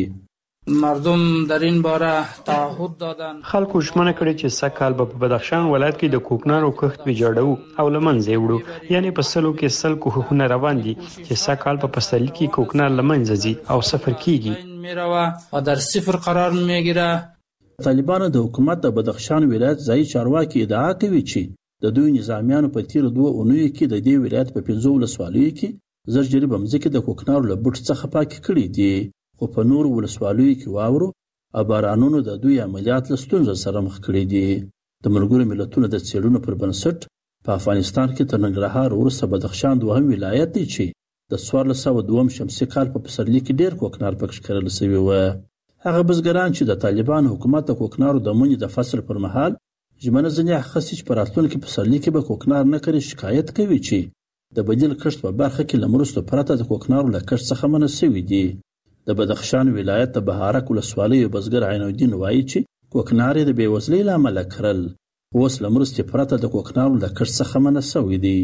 مردم در این باره تعهد دادن. خلکو ژمنه کړې چې سږ کال به په بدخشان ولایت کې د کوکنارو کښت ویجاړو او له منځه وړو، یعنی په سلو کې سل کوښښونه روان دي چې سږ کال په پسرلي کې کوکنار له منځه ځي او صفر کیږي میروه و در صفر قرار میگیره. طالبانو د حکومت د بدخشان ولایت ځایي چارواکي ادعا کوي چې د دوی نظامیانو په تیر 2 اونیو کې د دې ولایت په 15 ولسوالیو کې زر جریب مځکې د کوکنارو له بوټ څخه پاکې کړي دي، خو په نورو ولسوالیو کې واورو او بارانونو د دوی عملیات له ستونزو سره مخ کړي دي. د ملګرو ملتونو د څېړنو پر بنسټ په افغانستان کې تر ننګرهار وروسته بدخشان دوهم ولایت دی چې د 1402 شمسي کال په پسرلي کې ډېر کوکنار پکې کرل شوي وو. هغه بزګران چې د طالبانو حکومت د کوکنارو د مني د فصل پر مهال ژمنه ځینې اخیستې چې په راتلونکي پسرلي کې به کوکنار نه کري، شکایت کوي چې د بدیل کښت په برخه کې له مرستو پرته د کوکنارو له کښت څخه منع شوي دي. د بدخشان ولایت د بهارک ولسوالۍ بزګر عین الدین وایي چې کوکنار د بېوزلۍ له امله کرل، اوس له مرستې پرته د کوکنارو له کښت څخه منع شوي دي.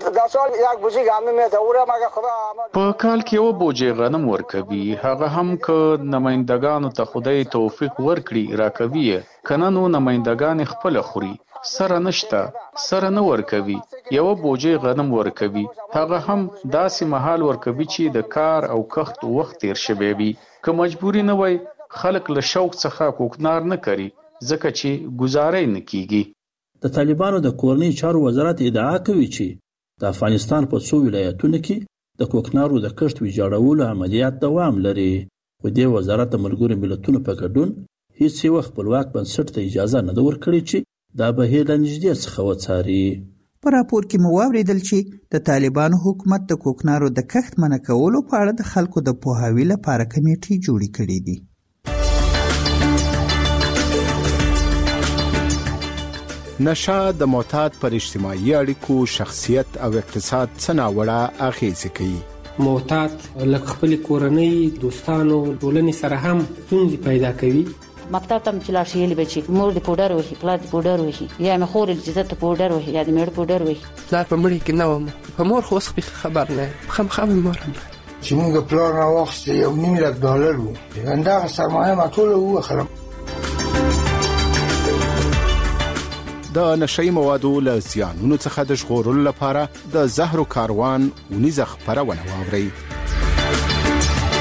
په کال کې یو بوجې غنم ورکوي، هغه هم که نمایندګانو ته خدای توفیق ورکړي راکوي، کنه نو نمایندګان خپل خوري، سره نشته، سره نه ورکوي. یو بوجې غنم ورکوي، هغه هم داسې مهال ورکوي چې د کار او کښت وخت تیر شوی وي. که مجبوري نه وای خلک له شوق څخه کوکنار نه کوي ځکه چې ګزارې نه کیږي. د طالبانو د کورنۍ چارو وزارت ادعا کوي چې د افغانستان په څو ولایتونو کې د کوکنارو د کښت ویجاړولو عملیات دوام لري، خو دې وزارت د ملګرو ملتونو په ګډون هیڅ یو خپلواک بنسټ ته اجازه نه ده ورکړې چې دا بهیر له نږدې څخه وڅاري. په راپور کې مو واورېدل چې د طالبانو حکومت د کوکنارو د کښت منع کولو په اړه د خلکو د پوهاوي لپاره کمیټې جوړې کړې دي. نشه د معتاد پر اجتماعي اړیکو، شخصیت او اقتصاد څه ناوړه اغیزې کوي. معتاد لکه خپل کورنۍ، دوستانو، ټولنې سره هم ستونزې پیدا کوي. مکتب ته چې لاړ شي یلی به چې مور دې پوډر وهي، پلار دې پوډر وهي، یا مې خور چې زه ته پوډر وهي یا دې مېړه پوډر وهي. پلار په مړي کې نه وم، په مور خو اوس خبر نه یم، خامخا مې مور هم چې موږ پلار نه واخیستې $1,000,000 وو، همدغه سرمایه ما ټوله ووخلم. د نشئی موادو له زیانونو څخه د ژغورلو لپاره د زهرو کاروان ونیزه خپرونه واورئ.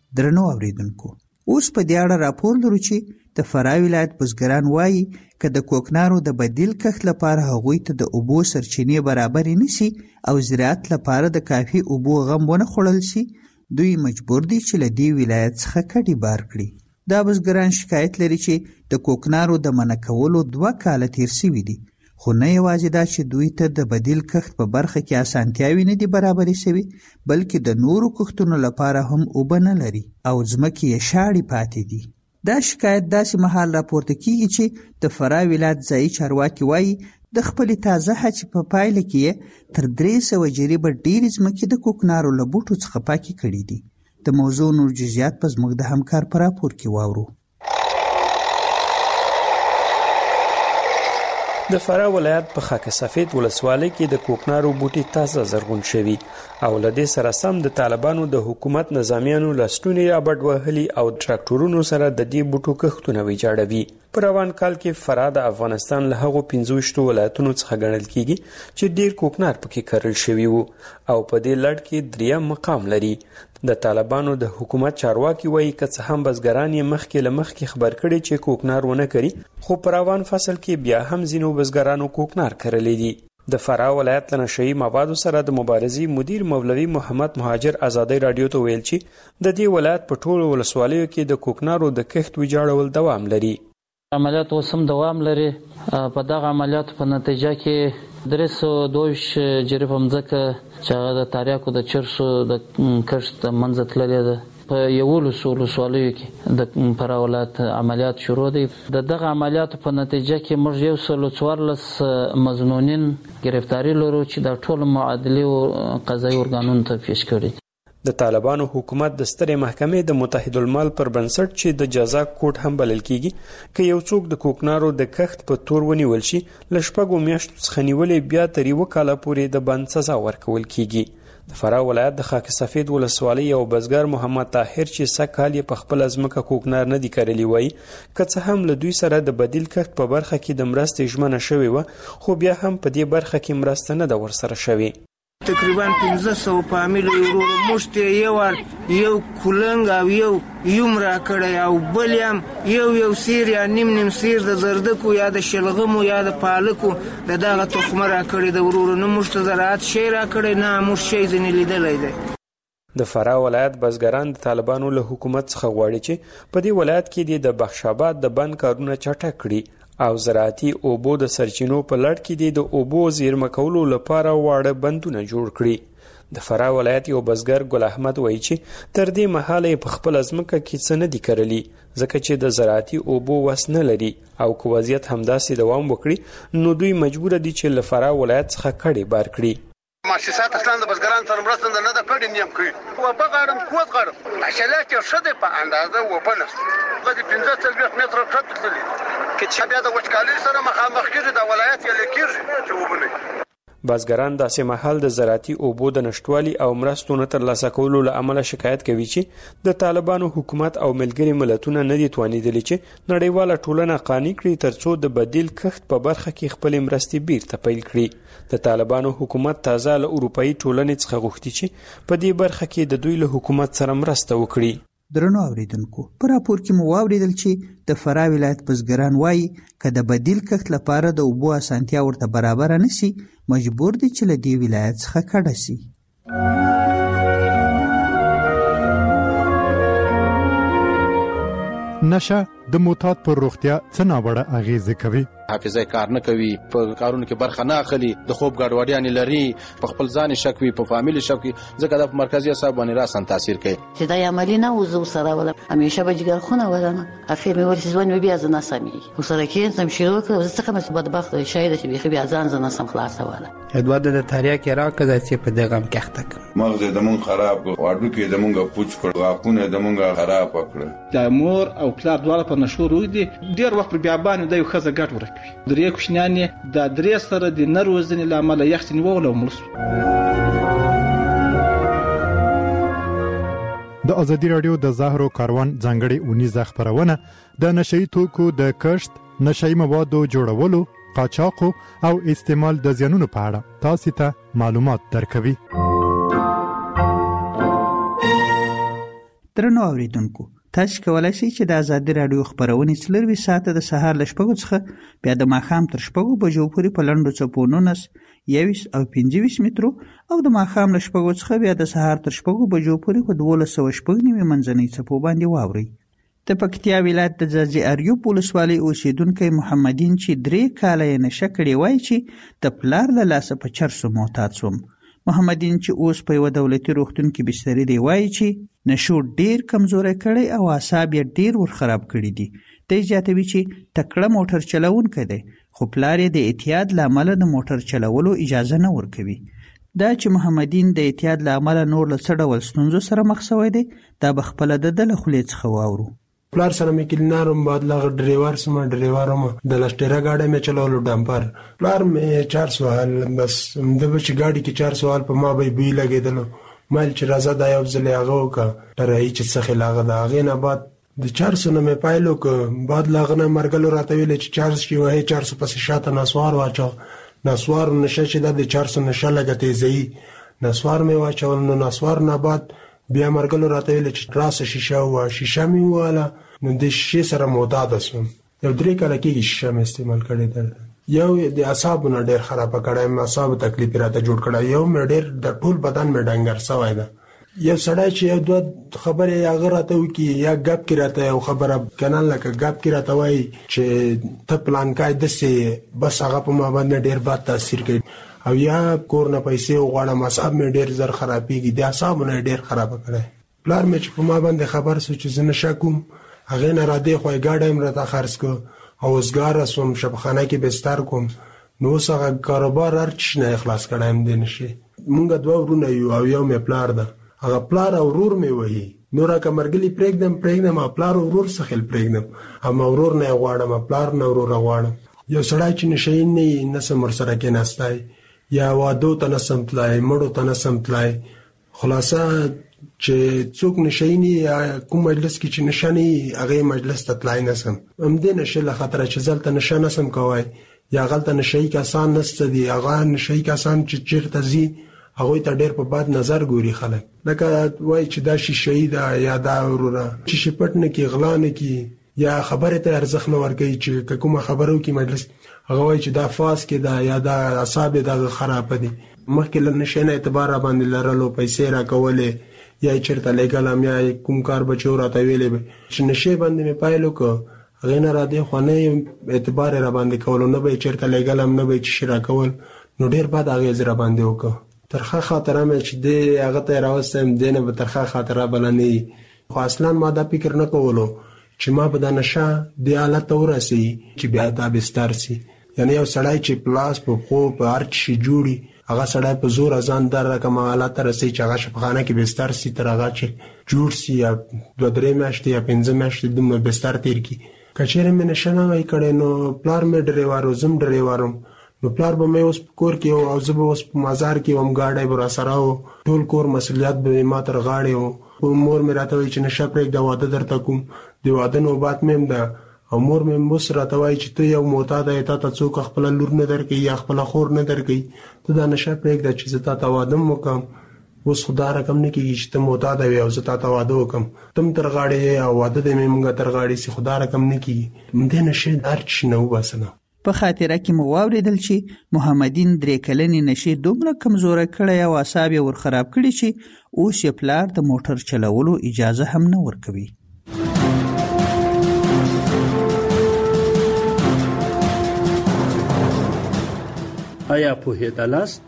درنو اوریدونکو، اوس په دې اړه راپور لرو چې د فراه ولایت بزګران وایي که د کوکنارو د بدیل کښت لپاره هغوی ته د اوبو سرچینې برابرې نشي او زراعت لپاره د کافي اوبو غم ونه خوړل شي، دوی مجبور دي چې له دې ولایت څخه کډې بار کړي. دا بزګران شکایت لري چې د کوکنارو د منع کولو 2 کاله تیر شوي دي، خو نه یوازې دا چې دوی ته د بدیل کښت په برخه کې اسانتیاوې نه دي برابرې شوي، بلکې د نورو کښتونو لپاره هم اوبه نه لري او ځمکې یې شاړې پاتې دي. دا شکایت داسې مهال راپورته کیږي چې د فراه ولایت ځایي چارواکي وایي د خپلې تازه هڅې په پایله کې یې تر 300 جریبه ډېرې ځمکې د کوکنارو له بوټو څخه پاکې کړي دي. د موضوع نور جزئیات په زموږ د همکار په راپور کې واورو. د فراه ولایت په خاک سفید ولسوالۍ کې د کوکنارو بوټي تازه زرغون شوي او له دې سره سم د طالبانو د حکومت نظامیانو لستونې رابډ وهلي او ټراکټورونو سره د دې بوټو کښتونه ویجاړوي. په روان کال کې فراه د افغانستان له هغو 25 ولایتونو څخه ګڼل کیږي چې ډیر کوکنار پکې کرل شوي وو او په دې لړ کې 3 مقام لري. د طالبانو د حکومت چارواکي وایي که څه هم بزګران یې مخکې له مخکې خبر کړي چې کوکنار ونه کړي، خو په روان فصل کې بیا هم ځینو بزګرانو کوکنار کرلی دي. د فراه ولایت له نشهیي موادو سره د مبارزې مدیر مولوي محمد مهاجر ازادۍ رادیو ته ویل چې د دې ولایت په ټولو ولسوالیو کې د کوکنارو د کښت ویجاړول دوام لري. عملیات اوس هم دوام لري. په دغه عملیاتو په نتیجه کې 322 جریبه مځکه چې هغه د تاریاکو د چرسو د کښت منځ تللې ده. په 11 ولسوالیو کې د فراه ولایت عملیات شروع دي. د دغه عملیاتو په نتیجه کې موږ 114 مظنونین گرفتاری لرو چې د ټولو معادلې او قضایي ارګانونو ته پیش کړي. د طالبانو حکومت د سترې محکمې د متحد المال پر بنسټ چې د جزا کوټ هم بلل کیږي که یو څوک د کوکنارو د کښت په تور ونیول شي له 6 میاشتو څخه نیولې بیا تر 1 کال پورې د بند سزا ورکول کیږي. د فراه ولایت د خاک سفید ولسوالۍ یو بزګر محمد طاهر چې سږ کال یې په خپل ځمکه کوکنار نه دی کرلی وایي که څه هم له دوی سره د بدیل کښت په برخه کې د مرستې ژمنه شوې وه خو بیا هم په دې برخه کې مرسته نه ده ورسره شوې. تقریبا 1500 فامیل ورور موږ ته یو کولنګ او یو را کړی او بل یو سیر یا نیم سیر د زردکو یا د شلغمو یا د پالکو دغه تخمه را کړی د ورور نه موږ ته زراعت شی را کړی نه موږ شی ځنې لیدلی دی. د فراه ولایت بزګران د طالبانو له حکومت څخه غواړي چې په دې ولایت کې د بخشاباد د بند کارونه چټک کړي او زراعتي اوبو د سرچینو په لړ کې د اوبو زیرمه کولو لپاره واړه بندونه جوړ کړي. د فراه ولایت یو بزګر ګل احمد وایي چې تر دې مهاله په خپل ځمکه کې څه نه دي کرلي ځکه چې د زراعتي اوبو وس نه لري او که وضعیت همداسې دوام وکړي نو دوی مجبور دي چې له فراه ولایت څخه کډې بار کړي. مؤسسات اصلا د بزګرانو سره مرسته نه ده کړې نیم کړي و په غاړم کوت غاړم حاصلات یې ښه دي په اندازه و په نس غدي 15 متره کټ تللی چې بیا د وچکالۍ سره مخامخ کېږي د ولایت یې لیکيږي چې وبني. بزګران داسې مهال د زراعتي اوبو د نشټوالي او مرستو نه ترلاسه کولو له امله شکایت کوي چې د طالبانو حکومت او ملګري ملتونه نه دي توانیدلي چې نړیواله ټولنه قانع کړي ترڅو د بدیل کښت په برخه کې خپل مرستې بیرته پیل کړي. د طالبانو حکومت تازه له اروپאי ټولنې څخه غوښتي چې په دې برخه کې د دوی له حکومت سره مرسته وکړي. درنو اوریدونکو، په راپور کې مو واوریدل چې د فراه ولایت بزګران وایي که د بدیل کښت لپاره د اوبو اسانتیا ورته برابر نشي مجبور دي چې له دې ولایت څخه کډه شي. نشه د معتاد پر روغتیا څه ناوړه اغیزه کوي؟ حافظه کار نه کوي، په کارونو کې برخه نه اخلي، د خوب ګډوډیانې لري، په خپل ځان شک وي، په فامیل شک وي، ځکه د مرکزي اعصاب باندې راسن تاثیر کوي. چې دا عملی نه وزو سره ولا همیشه به جګر خونه ولنه اخر مې ورسې ځوان بیا زنه سمي وسره کې سم شروع کړ زه څنګه مې بدبخت شاید چې بیا ځان زنه سم خلاص ولا ادوار د تاریخ راکړه چې په دغه کښت مغز د مون خراب واړو کې د مونږه پوچ کړ واکونه د مونږه خراب کړ. د مور او پلار دواړه په نشو روي دي ډیر وخت بیا باندې د یو خزه ګټ ورکوي. درې کوښنانې د درې سره د نروزنې لامل یختنی وولو ملس. د ازادي رادیو د زهرو کاروان ځانګړي اونیزه خبرونه د نشئی توکو د کښت، نشئی موادو جوړولو، قاچاقو او استعمال د زیانونو په اړه تاسو ته معلومات درکوي. درنو اوریدونکو، تاسو کولای شئ چې د آزادي رادیو خبرونه 24 ساعته د سهار ل 6 څخه بیا د ماښام تر 6 بجو پورې په لنډو څپو 19 21 او 25 مترو او د ماښام ل 6 څخه بیا د سهار تر 6 بجو پورې په 1290 منځنۍ څپو باندې واورئ. د پکتیا ولایت د ځاځي اریوب ولسوالۍ اوسیدونکی محمدین چې 3 کاله یې نشه کړې وای چې د پلار له لاسه په چرسو معتاد شوم. محمدین چې اوس په یو دولتي روغتون کې بستري دی وای چې نشو ډیر کمزوري کړي او اعصاب یې ډیر ور خراب کړي دي. د اجازهوي چې تکړه موټر چلوونکی دی خو پلار یې د اعتیاد لامل د موټر چلولو اجازه نه ورکوي. دا چې محمدین د اعتیاد لامل نور له څه ډول ستونزو سره مخ شوی دی دا به خپله د خولې څخه واورو. پلار سره مې کلینارم بعد لاغ ډریور سم ډریورم د لشټیرا گاډي مې چلولو ډمپر پلار مې 400 حال بس د بچ گاډي کې 400 حال په ما به بي لګیدل مال چې راځه دا یو ځل هغه وکړه تر هیڅ څه خلاغه دا غې نه بعد د 400 نه مې پایلو ک بعد لاغنه مرګلو راته ویل چې 400 کې وای 400 پس شاته نسوار واچو نسوار نشه چې د 400 نشه لګته زی نسوار مې واچو نو نسوار نه بعد بیا مرګلو راته ویل چې راسه شیشه وا شیشه می واله نو د شیشه سره معتاد شوم. یو 3 کاله کې شیشه مې استعمال کړې ده. یو د اعصابونو ډېر خراب کړای مې اعصاب تکلیف راته جوړ کړای یو مې ډېر د ټول بدن مې ډنګر سوای ده. یو سړی چې یو دوه خبره هغه راته وکي یا غب کې راته یو خبره کنه لکه غب کې راته وای چې ته پلان کای دسه بس هغه په ما باندې ډېر بد تاثیر کوي او یا کور نه پیسې وغواړم اعصاب مې ډېر زر خرابېږي د اعصابونو ډېر خراب کړای. پلار مې چې په ما باندې خبر سو چې زنه شکوم هغه نه را دي خو ګاډم راته خرڅ کو او وسګار سوم شبخانه کې بستر کوم نو څنګه کاروبار ارچ نه اخلاص کړم دي نشي. مونږ دوه ورونه یو او یو مې پلار ده هغه پلار او ورور مې وਹੀ نور کا مرګلی پرېګدم پلار او ورور څخه پرېګدم هم ورور نه غواړم پلار نه ورور غواړم. یو سړی چې نشي نه سمر سره کې نستای یا وادو ته نسم تلای مړو ته نسم تلای خلاصه چې څوک نشینی کوم مجلس کې چې نشانی هغه مجلس ته تلای نسم هم دې نشه له خطر چې ځلته نشه نسم کوای یا غلطه نشي کسان نست دي هغه نشي کسان چې چیرته زی هغه ته ډېر په باد نظر ګوري خلک لکه وای چې دا شي شهید یا دا ورونه چې شپټ نه کې غلا نه کې یا خبره ته ارزښت نه ورګي چې کومه خبرو کې مجلس هغه وای چې دا فاس کې دا یا دا اعصاب دا خراب دي مخکې له نشینه اعتبار باندې لرلو پیسې را کولې یا چیرته لګالم یا کوم کار بچو راته ویلې چې نشه باندې مې پایلو کو هغه نه را دي خو نه اعتبار را باندې کول نو به چیرته لګالم نه به چې را کول نو ډیر بعد هغه زره باندې وکړه ترخه خاطره مې چې دې هغه ته راوستم دینه به ترخه خاطره بلنې خو اصلا ما دا فکر نه کولو چې ما به د نشه د حالت ورسي چې بیا دا بستر سي یعنی یو سړی چې پلاس په خو په هر شي جوړي هغه سړی په زور ځان در رقم حالت رسي چې هغه شپخانه کې بستر سي تر هغه چې جوړ سي یا 2-3 میاشتې یا 5 میاشتې د بستر تیر کی کچېره مې نشنه وای کړي نو پلار مې ډریوارو زم ډریوارم نو پلار به مې اوس کور کې او زه به اوس په مزار کې هم گاډي برا سره او ټول کور مسولیت به ما تر غاړي او مور مې راته وای چې نشه پرې د واده درته کوم د واده نو بات مې ده او مور مې مس راته وای چې ته یو معتاد ایت ته څوک خپل لور نه درکې یا خپل خور نه درکې ته دا نشه پرې د چې زه ته واده وکم اوس خدای رقم نه کیږي چې ته معتاد وي او زه ته واده وکم تم تر غاړي او واده دې مونږه تر غاړي سي خدای رقم نه کیږي مې نشه درچ نه وباسنه. په خاطره کې مو واوریدل چې محمدین 3 کلنې نشي دومره کمزوره کړی او اعصاب یې ور خراب کړي چې اوس یې پلار د موټر چلولو اجازه هم نه ورکوي. آیا پوهېدلاست؟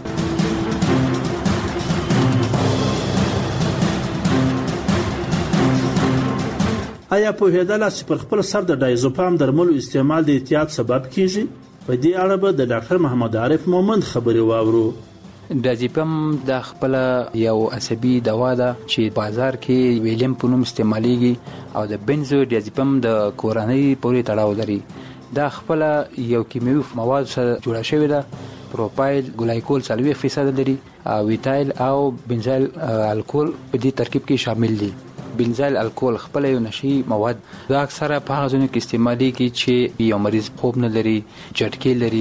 آیا پوهېدلاست چې پر خپل سر د ډایزوپام درملو استعمال د اعتیاد سبب کیږي؟ په دې اړه به د ډاکټر محمد عارف مومند خبرې واورو. ډایزوپام د خپل یو عصبي دوا ده چې بازار کې ویلیم په نوم استعمالېږي او د بنزو ډایزوپام د کورنۍ پورې تړاو لري. دا خپل یو کیمیاوي مواد سره جوړه شوې ده. پروپایل ګلایکول 40% لري او ویتایل او بنزایل الکول په دې ترکیب کې شامل دي. بنزایل الکول خپل یو نشي مواد دا اکثره په هغه ځینو کې استعمالي کی چې یو مریض خوب نه لري، جټکې لري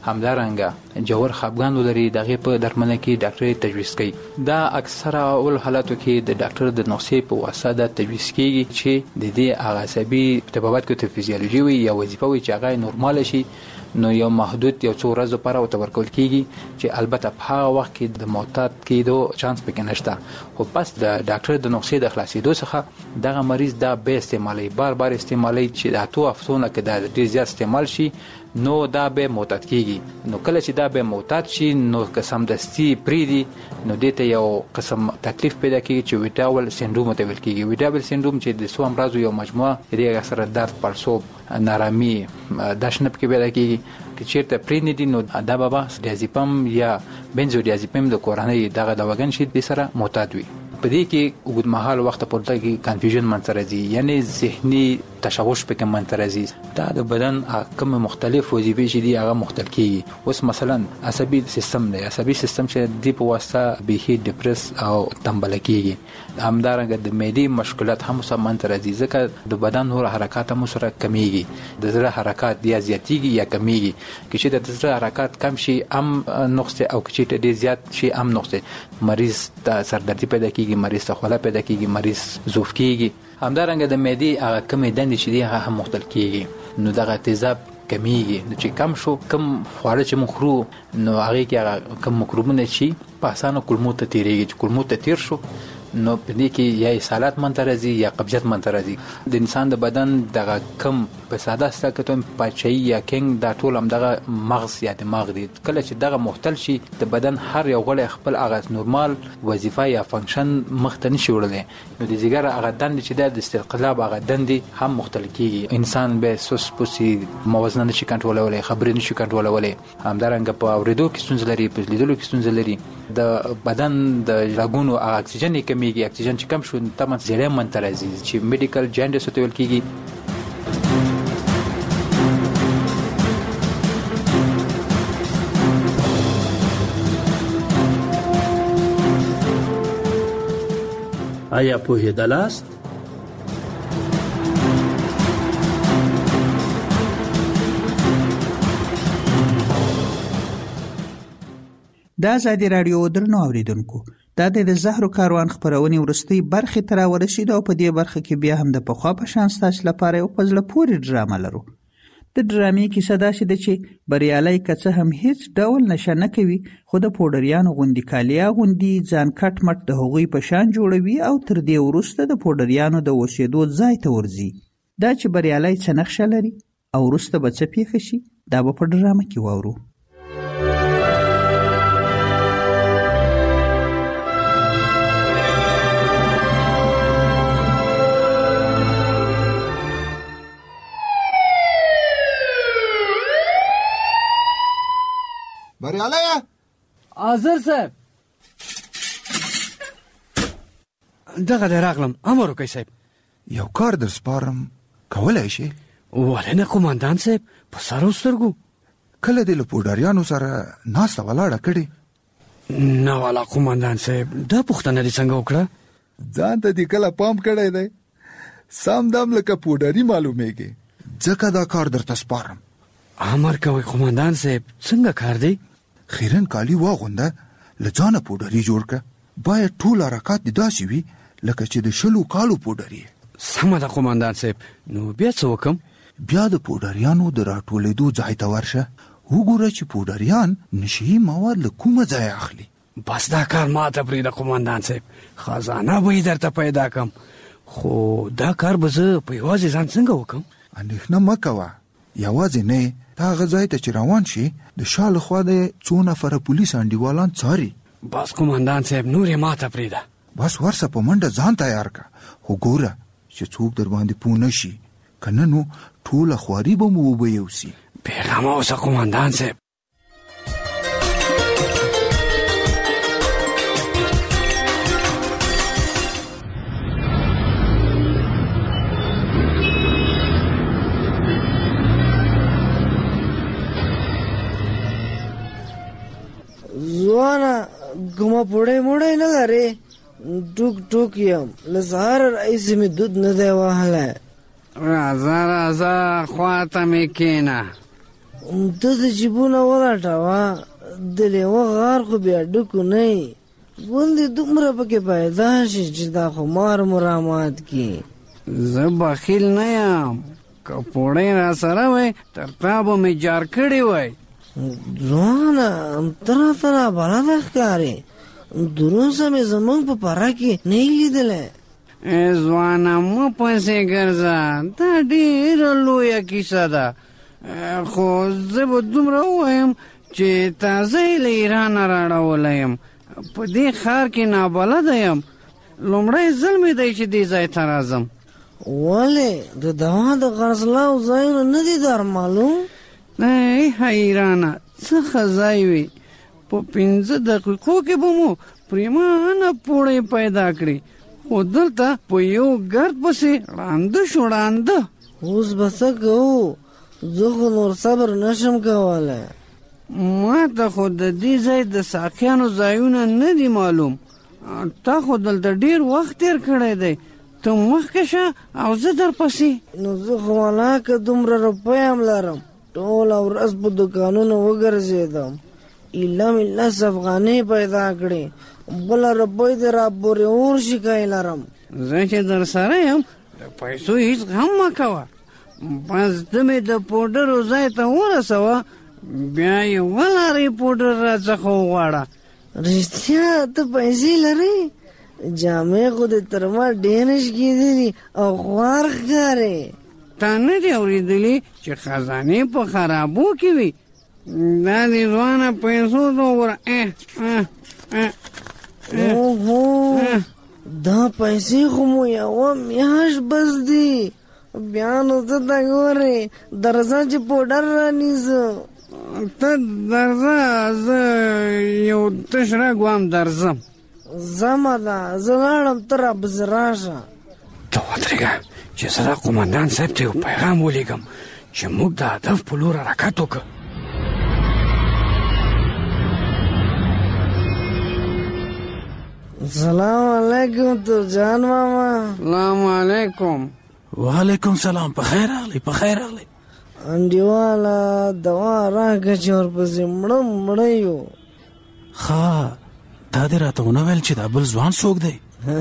همدارنګه جوړ خپګان ولري دغه په درملنه کې ډاکټر تجویز کوي. دا اکثره اول حالاتو کې د ډاکټر د نسخې په واسطه د تجویز کیږي چې د دې عصبي طبابت کې د فزیولوژي وي یا وظیفه وي چې هغه نورمال شي، نو یو محدود یو څو ورځې لپاره او ورکول کیږي چې البته په هغه وخت کې د معتاد کېدو چانس پکې نشته. خو پس د ډاکټر د نسخې د خلاصېدو څخه دغه مریض دا به استعمالي بار استعمالي چې د 8 هفتونو کې د ډیر زیات استعمال شي نو دا به معتاد کیږي. نو کله چې دا به معتاد شي نو قسم دستی پریدي نو دته یو قسم تکلیف پیدا کیږي چې ویټاول سندروم ته ویل کیږي. ویټاول سندروم چې د سو امراض یو مجموعه دی سره درد پړسوب نارامي داشنب کې پیدا کیږي چې چیرته پرینې دي نو دا بابا ډیازیپم یا بنزودیازیپم د کورنۍ دغه دواګان شي د سره معتاد وي. په دې کې اوږد مهال وخت پورته کې کنفیوژن منځ راځي، یعنی ذهني تشوش پکې منځ راځي. دا د بدن کوم مختلف وظیفې چې دي هغه مختلف کیږي. اوس مثلا عصبي سیستم دی، عصبي سیستم چې د په واسطه به ډیپریس او تنبل کیږي. همدارنګه د معدې مشکلات هم سم منځ راځي ځکه د بدن نور حرکات هم سره کمیږي، د زړه حرکات یا زیاتیږي یا کمیږي. چې د زړه حرکات کم شي ام نقص او چې ډیر زیات شي ام نقص، مریض د سردردي پیدا کیږي، مریض ته خوله پیدا کیږي، مریض ضعف کیږي. همدارنګه د معدې هغه کمې دندې چې دي هغه هم مختل کیږي. نو دغه تیزاب کمیږي. نو چې کم شو کم خواړه چې مخ خورو نو هغه کې هغه کم مکروبونه چې په اسانه کولمو ته تیریږي. چې کولمو ته تیر شو نو په دې کې یا اسهالات منځ راځي یا قبضیت منځ راځي. د انسان د بدن دغه کم په ساده ستکتون پاچای یا کینګ دا ټول هم دغه مغز یا دماغ دی. کله چې دغه مختل شي د بدن هر یو غړی خپل هغه نورمال وظیفه یا فنکشن مخته نشي وړلی نو د ځګر هغه دندې چې د استقلاب هغه دندې هم مختل کیږي. انسان به سوس پوسي موازنه نشي کنټرولولی، خبرې نشي کنټرولولی. همدارنګه په اورېدو کې ستونزې لري، په لیدلو کې ستونزې لري. د بدن د رګونو اکسیجن کمیږي، اکسیجن چې کم شو تمن زړه منځ راځي چې میډیکل جاینډس ته ویل کیږي. آیا پوهېدلاست؟ د ازادي راډیو درنو اوریدونکو، دا د زهرو کاروان خبرونې ورستۍ برخې ته راورسېدو او په دې برخه کې بیا هم د پخوا په شان ستاسو لپاره یو په زړه پورې ډرامه لرو. د ډرامې کیسه داسې ده چې بریالی که څه هم هیڅ ډول نشه نه کوي خو د پوډریانو غوندې کالي اغوندي، ځان کټ مټ د هغوی په شان جوړوي او تر دې وروسته د پوډریانو د اوسېدو ځای ته ورځي. دا چې بریالی څه نقشه لري او وروسته به څه پیښه شي دا به په ډرامه کې واورو. بریالیه حاضر صاحب دغه دی راغلم. امر وکړئ صاحب. یو کار در سپارم کولی شي؟ ولې نه قومندان صاحب، په سر او سترګو. کله دې له پوډریانو سره ناسته ولاړه کړې؟ نه والا قومندان صاحب، دا پوښتنه دې څنګه وکړه؟ ځان ته دې کله پام کړی دی؟ سم دم لکه پوډري معلومیږي، ځکه دا کار درته سپارم. امر کوئ قومندان صاحب، څنګه کار دی؟ خیرن کالی واغونده، له ځانه پوډري جوړ که. باید ټول حرکات دې داسې وي لکه چې د 20 کالو پوډري. سمه ده قومندان صاحب. نو بیا څه وکم؟ بیا د پوډریانو د راټولېدو ځای ته ورشه، وګوره چې پوډریان نشي مواد له کومه ځای اخلي. بس دا کار ما ته پرېږده قومندان صاحب، خزانه به یې درته پیدا کم. خو دا کار به زه په یوازې ځان څنګه وکم؟ اندېښنه مه کوه، یوازې نه تا هغه ځای ته چې روان شي د شا له خوا د 2 نفره پولیس انډیوالان څاري. بس قومندان صاحب نور یې ما ته پرېږده. بس ورسه په منډه ځان تیار که، خو ګوره چې څوک در باندې پوه نه شي، که نه نو ټوله خواري به مو وبه یوسي. بېغمه اوسه قومندان صاحب. ځوانه کومه پوړی موړی نه لرې؟ ټوک ټوک یم، له سهاره راهیسې مې دود نه دی وهلی. راځه راځه خوا ته مې کښېنه. ته د جیبونه ولټوه د لیوه غار خو بیا ډکو نه یي ګوندې دومره پکې پیدا شي چې دا خمار مرامات کی زه بخیل نه یم که پوړی را سره وای تر تا به مې جار کړی وای ځوانه ته راته نابلده ښکارې دروسه مې زمونږ په پره کې نه یې لیدلی ځوانه مه پسې ګرځه دا ډېره لویه کیسه ده خو زه به دومره ووایم چې تازه یې له ایرانه راړولی یم په دې ښار کې نابلده یم لومړی ځل مې دی چې دې ځای ته راځم ولې د دوا د خرڅلاو ځایونه نه دي در معلوم ای حیرانه څه ښه ځای وي په 15 دقیقو کې به مو پریمانه پوړۍ پیدا کړي خو دلته په یو ګرد پسې ړانده شو ړانده اوس به څه کوو زه خو نور صبر نشم کولی ما ته خو د دې ځای د ساقیانو ځایونه نه دي معلوم تا خو دلته ډېر وخت تېر کړی دی ته مخکې شه او زه درپسې نو زه خو ولاکه دومره روپۍ هم لرم ټوله ورځ په دوکانونو وګرځېدم ایله مې 10 افغانۍ پیدا کړې بله روپۍ دې راپورې ورشي که یې لرم زه چې در سره یم د پیسو هېڅ غم مه کوه بس ته مې د پوډرو ځای ته ورسوه بیا یې ولارې پوډر راڅخه وغواړه رښتیا ته پیسې لرې جامې خو دې تر ما ډېرې شکېدلي او خوار ښکارې تا نه دي اورېدلي چې خزانې په خرابو کې وي دا دې ځوانه پیسو ته وګوره اوهو دا پیسې خو مو یوه میاشت بس دي بیا نو ته ته ګورې درځه چې پوډر رانیسه ته درځه زه یو تش رګ هم درځم زمه ده زه لاړم ته راپسې راشه ته ودرېږه چې زه دا قومندان صاحب ته یو پیغام ولیږم چې موږ د هدف په لور حرکت وکړو سلام علیکم ترجان ماما سلام علیکم وعلیکم سلام په خیر راغلی په خیر راغلی انډیواله دوا راکړه چې ورپسې مړه یو ښه تا دې راته ونه ویل چې دا بل ځوان څوک دی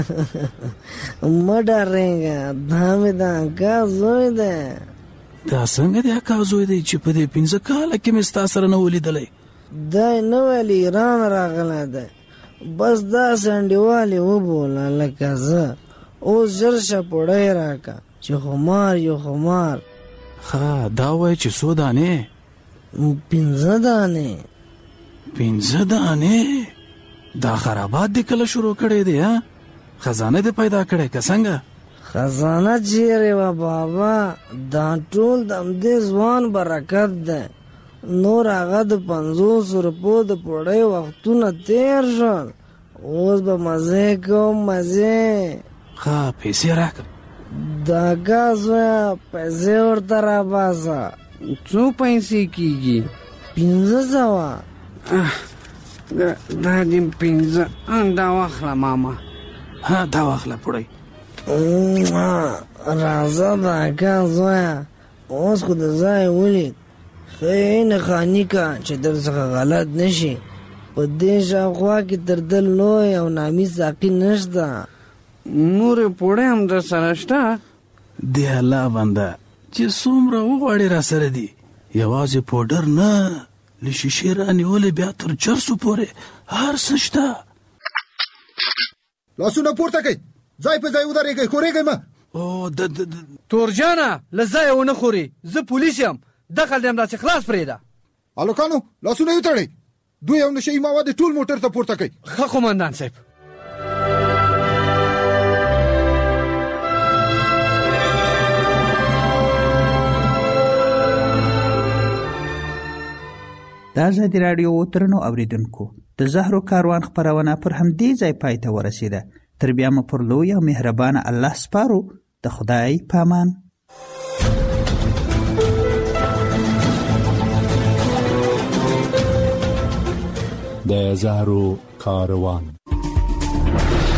مه ډارېږه دا مې د اکا زوی دی دا څنګه د اکا زوی دی چې په دې 15 کاله کې مې ستا سره نه ولیدلی دی نه ویل ایران راغلی دی بس داسې انډیوالې وبوله لکه زه اوس ژر شه پوړۍ راکړه چې خمار یو خمار ښه دا وایي چې څو دانې 15 دانې 15 دانې دا خرابات دې کله شروع کړی دی ها خزانه دې پیدا کړی که څنګه خزانه چیرې وه بابا دا ټول د همدې ځوان برکت دی نور هغه د 500 روپو د پوړۍ وختونه تیر شول اوس به مزې کوم مزې ښه پیسې راکړه د اکا زویه پیسې ورته راباسه څو پیسې کېږي 1500 دا دې 15 دا واخله ماما ها دا واخله پوړۍ راځه د اکا زویه اوس خو د ځای ولید ښه نښاني که چې در څخه غلط نشي په دې شاوخوا کې تر ده لوی او نامي ساقي نشته نورې پوړۍ هم در سره شته دی الله بنده چې څومره وغواړې را سره دي یوازې پوډر نه له شیشې رانیولې بیا تر چرسو پورې هر څه شته لاسونه پورته کړئ ځای په ځای ودرېږئ خورېږئ مه تورجانه له ځایه ونه خورې زه پولیس یم دخل دې همداسې خلاص پرېږده هلکانو لاسونه یې وتړئ دوی او نشهیي مواد ټول موټر ته پورته کړئ ښه قومندان صاحب د ازادي راډیو درنو اوریدونکو د زهرو کاروان خپرونه پر همدې ځای پای ته ورسېده تر بیا مو پر لوی او مهربانه الله سپارو د خدای پامان د زهرو کاروان